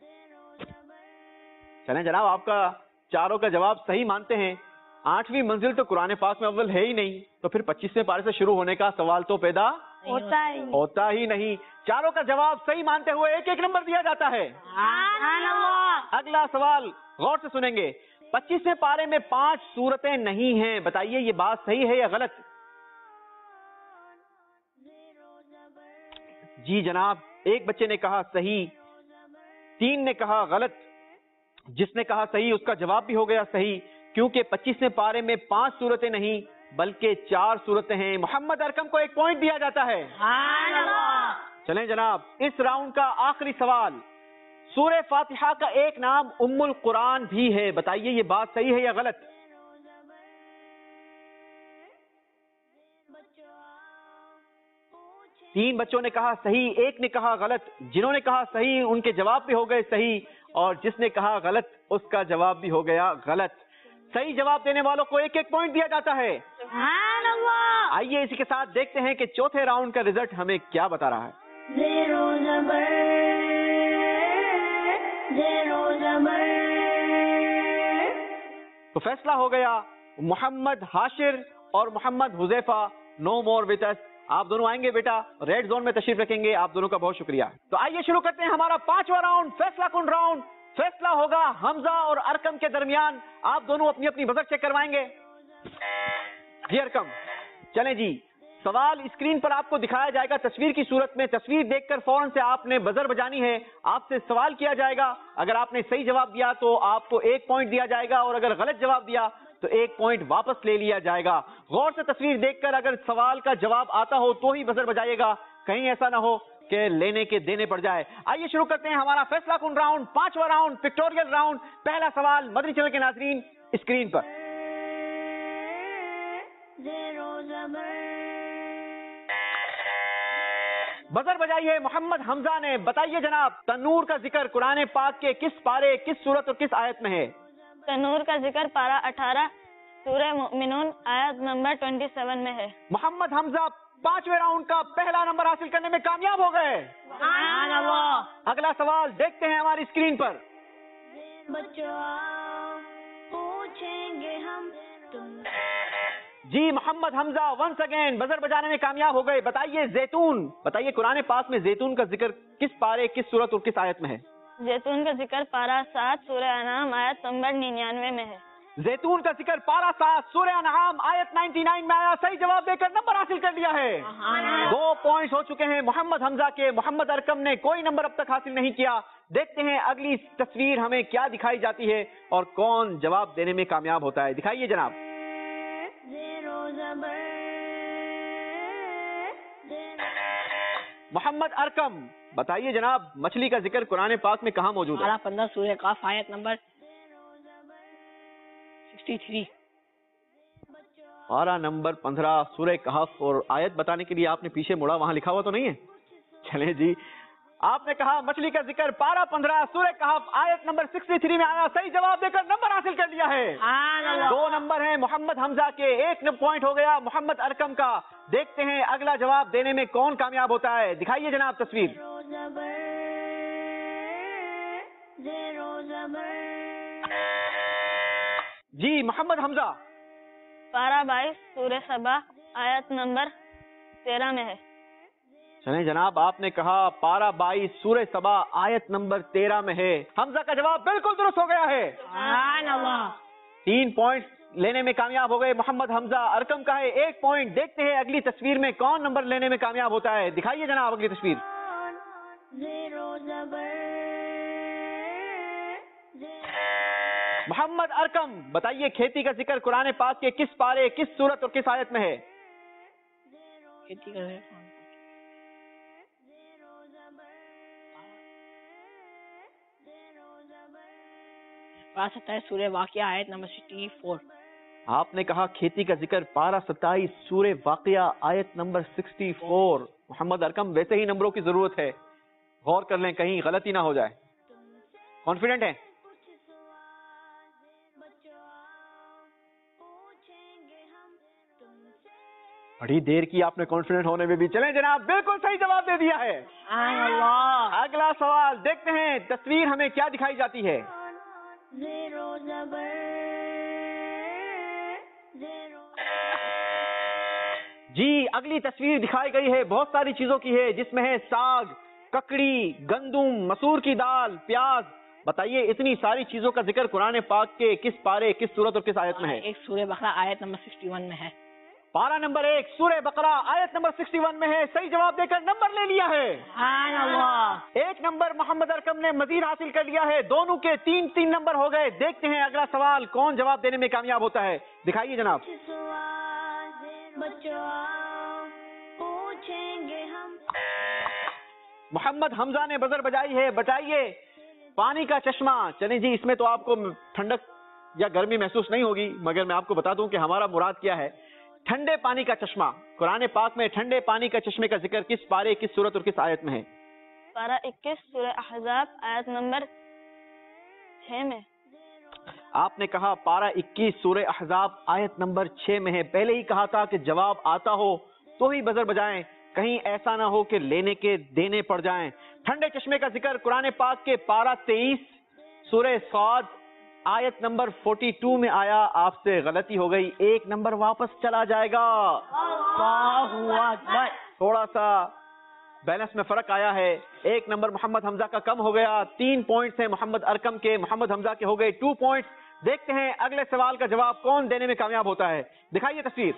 چلیں جناب, آپ کا چاروں کا جواب صحیح مانتے ہیں. 8ویں منزل تو قرآن پاک میں اول ہے ہی نہیں, تو پھر 25ویں پارے سے شروع ہونے کا سوال تو پیدا ہوتا ہی نہیں. چاروں کا جواب صحیح مانتے ہوئے ایک ایک نمبر دیا جاتا ہے. اگلا سوال غور سے سنیں گے. 25ویں پارے میں 5 سورتیں نہیں ہیں, بتائیے یہ بات صحیح ہے یا غلط؟ جی جناب, ایک بچے نے کہا صحیح, 3 نے کہا غلط, جس نے کہا صحیح اس کا جواب بھی ہو گیا صحیح, کیونکہ 25ویں پارے میں 5 سورتیں نہیں بلکہ 4 سورتیں ہیں. محمد ارکم کو 1 پوائنٹ دیا جاتا ہے. چلیں جناب, اس راؤنڈ کا آخری سوال. سورہ فاتحہ کا ایک نام ام القرآن بھی ہے, بتائیے یہ بات صحیح ہے یا غلط؟ تین بچوں نے کہا صحیح, ایک نے کہا غلط. جنہوں نے کہا صحیح ان کے جواب بھی ہو گئے صحیح, اور جس نے کہا غلط اس کا جواب بھی ہو گیا غلط. صحیح جواب دینے والوں کو 1 پوائنٹ دیا جاتا ہے. آئیے اسی کے ساتھ دیکھتے ہیں کہ چوتھے راؤنڈ کا رزلٹ ہمیں کیا بتا رہا ہے. تو فیصلہ ہو گیا, محمد حاشر اور محمد حذیفہ نو مور وتھ اس. آپ دونوں آئیں گے بیٹا, ریڈ زون میں تشریف رکھیں گے. آپ دونوں کا بہت شکریہ. تو آئیے شروع کرتے ہیں ہمارا 5واں راؤنڈ, فیصلہ کن راؤنڈ. فیصلہ ہوگا حمزہ اور ارکم کے درمیان. آپ دونوں اپنی اپنی بزر چیک کروائیں گے. جی ارکم, چلیں جی. سوال اسکرین پر آپ کو دکھایا جائے گا تصویر کی صورت میں. تصویر دیکھ کر فوراً سے آپ نے بزر بجانی ہے. آپ سے سوال کیا جائے گا, اگر آپ نے صحیح جواب دیا تو آپ کو 1 پوائنٹ دیا جائے گا, اور اگر غلط جواب دیا تو 1 پوائنٹ واپس لے لیا جائے گا. غور سے تصویر دیکھ کر اگر سوال کا جواب آتا ہو تو ہی بزر بجائیے گا, کہیں ایسا نہ ہو کہ لینے کے دینے پڑ جائے. آئیے شروع کرتے ہیں ہمارا فیصلہ کن راؤنڈ, 5واں راؤنڈ, پکٹوریل راؤنڈ. پہلا سوال مدنی چینل کے ناظرین اسکرین پر. بزر بجائیے محمد حمزہ نے. بتائیے جناب, تنور کا ذکر قرآن پاک کے کس پارے, کس سورت اور کس آیت میں ہے؟ تنور کا ذکر پارہ 18 سورہ مؤمنون آیت نمبر 27 میں ہے. محمد حمزہ 5ویں راؤنڈ کا پہلا نمبر حاصل کرنے میں کامیاب ہو گئے. اگلا سوال دیکھتے ہیں ہماری اسکرین پر. پوچھیں گے ہم جی Muhammad Hamza once again buzzer بجانے میں کامیاب ہو گئے. بتائیے زیتون, بتائیے قرآن پاک میں زیتون کا ذکر کس پارے, کس سورت اور کس آیت میں ہے؟ زیتون کا ذکر پارہ 7 سورہ انعام آیت نمبر 99 میں ہے. زیتون کا ذکر پارہ 7 سورہ انعام آیت 99 میں آیا. صحیح جواب دے کر نمبر حاصل کر لیا ہے. 2 پوائنٹس ہو چکے ہیں محمد حمزہ کے. محمد ارکم نے کوئی نمبر اب تک حاصل نہیں کیا. دیکھتے ہیں اگلی تصویر ہمیں کیا دکھائی جاتی ہے اور کون جواب دینے میں کامیاب ہوتا ہے. دکھائیے جناب. محمد ارکم, بتائیے جناب, مچھلی کا ذکر قرآن پاک میں کہاں موجود ہے؟ پارہ 15 سورہ قاف آیت نمبر 63. پارہ نمبر 15 سورہ کہف, اور آیت بتانے کے لیے آپ نے پیچھے مڑا, وہاں لکھا ہوا تو نہیں ہے؟ چلیں جی, آپ نے کہا مچھلی کا ذکر پارہ 15 سورہ کہف آیت نمبر 63 میں آیا. صحیح جواب دے کر نمبر حاصل کر لیا ہے. 2 نمبر ہیں محمد حمزہ کے, 1 پوائنٹ ہو گیا محمد ارکم کا. دیکھتے ہیں اگلا جواب دینے میں کون کامیاب ہوتا ہے. دکھائیے جناب تصویر. جی محمد حمزہ. پارہ 22 سورہ سبا آیت نمبر 13 میں ہے. چلیں جناب, آپ نے کہا پارہ 22 سورہ سبا آیت نمبر 13 میں ہے. حمزہ کا جواب بالکل درست ہو گیا ہے. 3 پوائنٹ لینے میں کامیاب ہو گئے محمد حمزہ. ارکم کا ہے 1 پوائنٹ. دیکھتے ہیں اگلی تصویر میں کون نمبر لینے میں کامیاب ہوتا ہے. دکھائیے جناب اگلی تصویر. محمد ارکم, بتائیے کھیتی کا ذکر قرآن پاک کے کس پارے, کس سورت اور کس آیت میں ہے؟ کھیتی کا पारा 27 सूर्य वाक़िया आयत नंबर 64। आपने कहा खेती का जिक्र पारा 27 सूरह वाक़िया आयत नंबर 64। मोहम्मद अरकम, वैसे ही नंबरों की जरूरत है, गौर कर लें कहीं गलती ना हो जाए। कॉन्फिडेंट हैं? बड़ी देर की आपने कॉन्फिडेंट होने में भी। चलें जनाब, बिल्कुल सही जवाब दे दिया है। अगला सवाल देखते हैं, तस्वीर हमें क्या दिखाई जाती है। जी, अगली तस्वीर दिखाई गई है, बहुत सारी चीजों की है, जिसमें है साग, ककड़ी, गंदुम, मसूर की दाल, प्याज। बताइए, इतनी सारी चीजों का जिक्र कुरान पाक के किस पारे, किस सूरत और किस आयत में है? एक सूरह बकरा आयत नंबर 61 में है। पारा नंबर 1 सूरह बकरा आयत नंबर 61 में है। सही जवाब देकर नंबर ले लिया है। एक नंबर मोहम्मद अरकम ने मजीद हासिल कर लिया है। दोनों के 3-3 नंबर हो गए। देखते हैं अगला सवाल कौन जवाब देने में कामयाब होता है। दिखाइए जनाब। मोहम्मद हमजा ने बजर बजाई है। बताइए, पानी का चश्मा। चलें जी, इसमें तो आपको ठंडक या गर्मी महसूस नहीं होगी, मगर मैं आपको बता दूं कि हमारा मुराद क्या है। ठंडे पानी का चश्मा। कुरान पाक में ठंडे पानी का चश्मे का जिक्र किस पारे, किस सूरत और किस आयत में है? पारा 21 सूरह अहज़ाब आयत नंबर 6 में। आपने कहा पारा 21 सूरह अहज़ाब आयत नंबर 6 में है। पहले ही कहा था कि जवाब आता हो तो ही बजर बजाएं, कहीं ऐसा ना हो कि लेने के देने पड़ जाएं। ठंडे चश्मे का जिक्र कुरान पाक के पारा 23 सूरह साद आयत नंबर 42 में आया। आपसे गलती हो गई, 1 नंबर वापस चला जाएगा। थोड़ा सा बैलेंस में फर्क आया है। 1 नंबर मोहम्मद हमजा का कम हो गया। 3 पॉइंट्स हैं मोहम्मद अरकम के, मोहम्मद हमजा के हो गए 2 पॉइंट्स। देखते हैं अगले सवाल का जवाब कौन देने में कामयाब होता है। दिखाइए तस्वीर।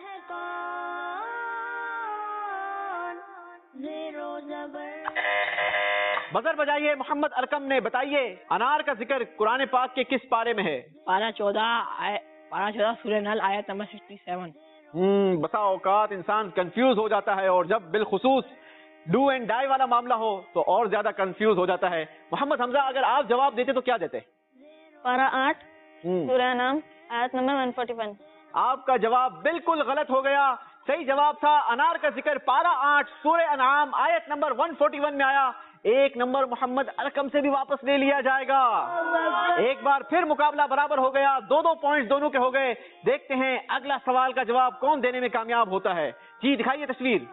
बजर बजाइए मोहम्मद अरकम ने। बताइए, अनार का जिक्र कुरान पाक के किस पारे में है? पारा 14 सूरह नल आयत नंबर 67। बसा औकात इंसान कंफ्यूज हो जाता है, और जब बिलखुसूस डू एंड डाई वाला मामला हो तो और ज्यादा कंफ्यूज हो जाता है। मोहम्मद हमजा, अगर आप जवाब देते तो क्या देते? पारा 8 सूरह नाम आयत नंबर 141। आपका जवाब बिल्कुल गलत हो गया। सही जवाब था अनार का जिक्र पारा 8 सूरह अनाम आयत नंबर 141 में आया। 1 नंबर मोहम्मद अरकम से भी वापस ले लिया जाएगा। एक बार फिर मुकाबला बराबर हो गया। 2-2 पॉइंट्स दोनों के हो गए। देखते हैं अगला सवाल का जवाब कौन देने में कामयाब होता है। जी, दिखाइए तस्वीर।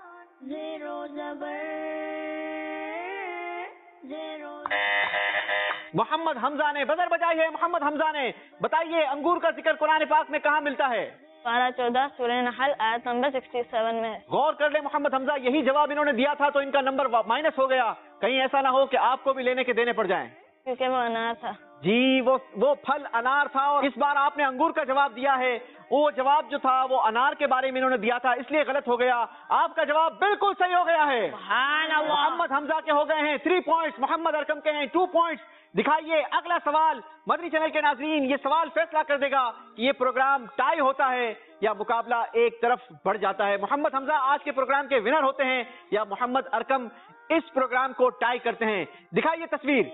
मोहम्मद हमजा ने बजर बजाई है। मोहम्मद हमजा ने। बताइए, अंगूर का जिक्र कुरान पाक में कहाँ मिलता है? पारा 14 सूरह नहल आयत नंबर 67 में। गौर कर ले मोहम्मद हमजा, यही जवाब इन्होंने दिया था तो इनका नंबर माइनस हो गया। कहीं ऐसा ना हो कि आपको भी लेने के देने पड़ जाएं। क्योंकि वो अनार था। जी, वो फल अनार था, और इस बार आपने अंगूर का जवाब दिया है। वो जवाब जो था वो अनार के बारे में इन्होंने दिया था, इसलिए गलत हो गया। आपका जवाब बिल्कुल सही हो गया है। मोहम्मद हमजा के हो गए हैं 3 पॉइंट्स, मोहम्मद अरकम के हैं 2 पॉइंट्स। दिखाइए अगला सवाल। मदनी चैनल के नाजरीन, ये सवाल फैसला कर देगा कि ये प्रोग्राम टाई होता है या मुकाबला एक तरफ बढ़ जाता है। मोहम्मद हमजा आज के प्रोग्राम के विनर होते हैं या मोहम्मद अरकम इस प्रोग्राम को टाई करते हैं। दिखाइए तस्वीर।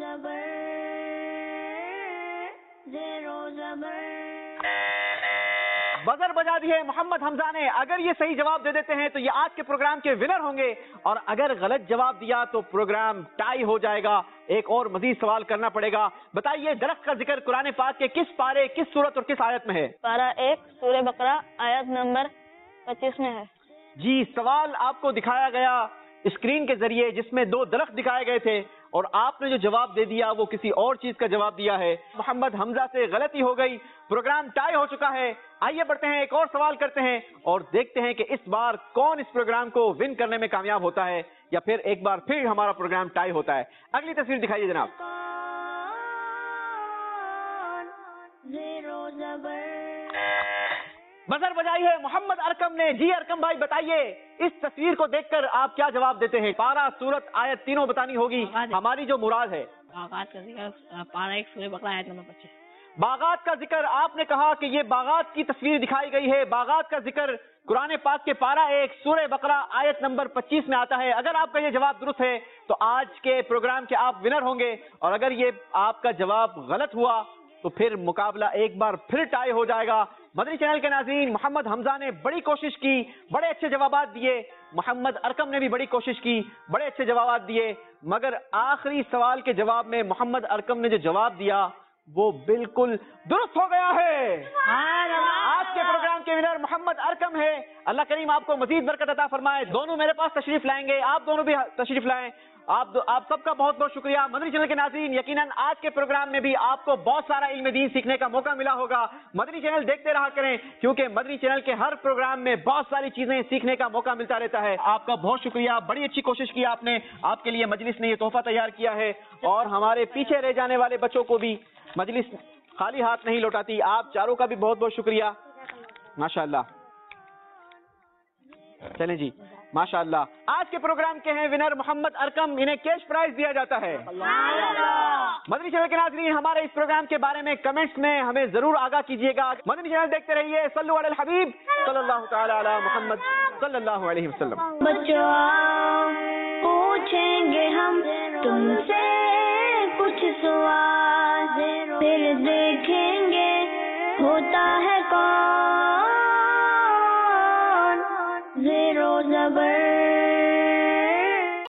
बजर बजा दिए मोहम्मद हमजा ने। अगर ये सही जवाब दे देते हैं तो ये आज के प्रोग्राम के विनर होंगे, और अगर गलत जवाब दिया तो प्रोग्राम टाई हो जाएगा। एक और मजीद सवाल करना पड़ेगा। बताइए, दरख्त का जिक्र कुरान पाक के किस पारे, किस सूरत और किस आयत में है? पारा 1 सूरह बकरा आयत नंबर 25 में है। जी, सवाल आपको दिखाया गया स्क्रीन के जरिए, जिसमें 2 दरख्त दिखाए गए थे, और आपने जो जवाब दे दिया वो किसी और चीज का जवाब दिया है। मोहम्मद हमजा से गलती हो गई, प्रोग्राम टाई हो चुका है। आइए बढ़ते हैं, एक और सवाल करते हैं और देखते हैं कि इस बार कौन इस प्रोग्राम को विन करने में कामयाब होता है, या फिर एक बार फिर हमारा प्रोग्राम टाई होता है। अगली तस्वीर दिखाइए जनाब। बजर बजाई है मोहम्मद अरकम ने। जी अरकम भाई, बताइए, इस तस्वीर को देखकर आप क्या जवाब देते हैं? पारा, सूरत, आयत तीनों बतानी होगी, हमारी जो मुराद है। बागात का जिक्र पारा 1 सूरह बकरा आयत नंबर 25। बागात का जिक्र, आपने कहा कि ये बागात की तस्वीर दिखाई गई है। बागात का जिक्र قرآن پاک کے پارہ 1 سورہ بقرہ آیت نمبر 25 میں آتا ہے. اگر آپ کا یہ جواب درست ہے تو آج کے پروگرام کے آپ ونر ہوں گے, اور اگر یہ آپ کا جواب غلط ہوا تو پھر مقابلہ ایک بار پھر ٹائی ہو جائے گا. مدنی چینل کے ناظرین, محمد حمزہ نے بڑی کوشش کی, بڑے اچھے جوابات دیے. محمد ارکم نے بھی بڑی کوشش کی, بڑے اچھے جوابات دیے, مگر آخری سوال کے جواب میں محمد ارکم نے جو جواب دیا وہ بالکل درست ہو گیا ہے. آج کے پروگرام کے ونر محمد ارکم ہے. اللہ کریم آپ کو مزید برکت عطا فرمائے. دونوں میرے پاس تشریف لائیں گے, آپ دونوں بھی تشریف لائیں. آپ سب کا بہت بہت شکریہ. مدنی چینل کے ناظرین, یقیناً آج کے پروگرام میں بھی آپ کو بہت سارا علم دین سیکھنے کا موقع ملا ہوگا. مدنی چینل دیکھتے رہا کریں, کیونکہ مدنی چینل کے ہر پروگرام میں بہت ساری چیزیں سیکھنے کا موقع ملتا رہتا ہے. آپ کا بہت شکریہ, بڑی اچھی کوشش کی آپ نے. آپ کے لیے مجلس نے یہ تحفہ تیار کیا ہے, اور ہمارے پیچھے رہ جانے والے بچوں کو بھی مجلس خالی ہاتھ نہیں لوٹاتی. آپ چاروں کا بھی بہت بہت شکریہ. ماشاءاللہ. چلیں جی, ماشاءاللہ. آج کے پروگرام کے ہیں ونر محمد ارکم, انہیں کیش پرائز دیا جاتا ہے. مدنی چینل کے ناظرین, ہمارے اس پروگرام کے بارے میں کمنٹس میں ہمیں ضرور آگاہ کیجیے گا. مدنی چینل دیکھتے رہیے. صلو علی الحبیب صلی اللہ تعالی علی محمد صلی اللہ علیہ وسلم. بچوں پوچھیں گے ہم تم سے کچھ سوال, پھر دیکھیں گے ہوتا ہے کون زیر و زبر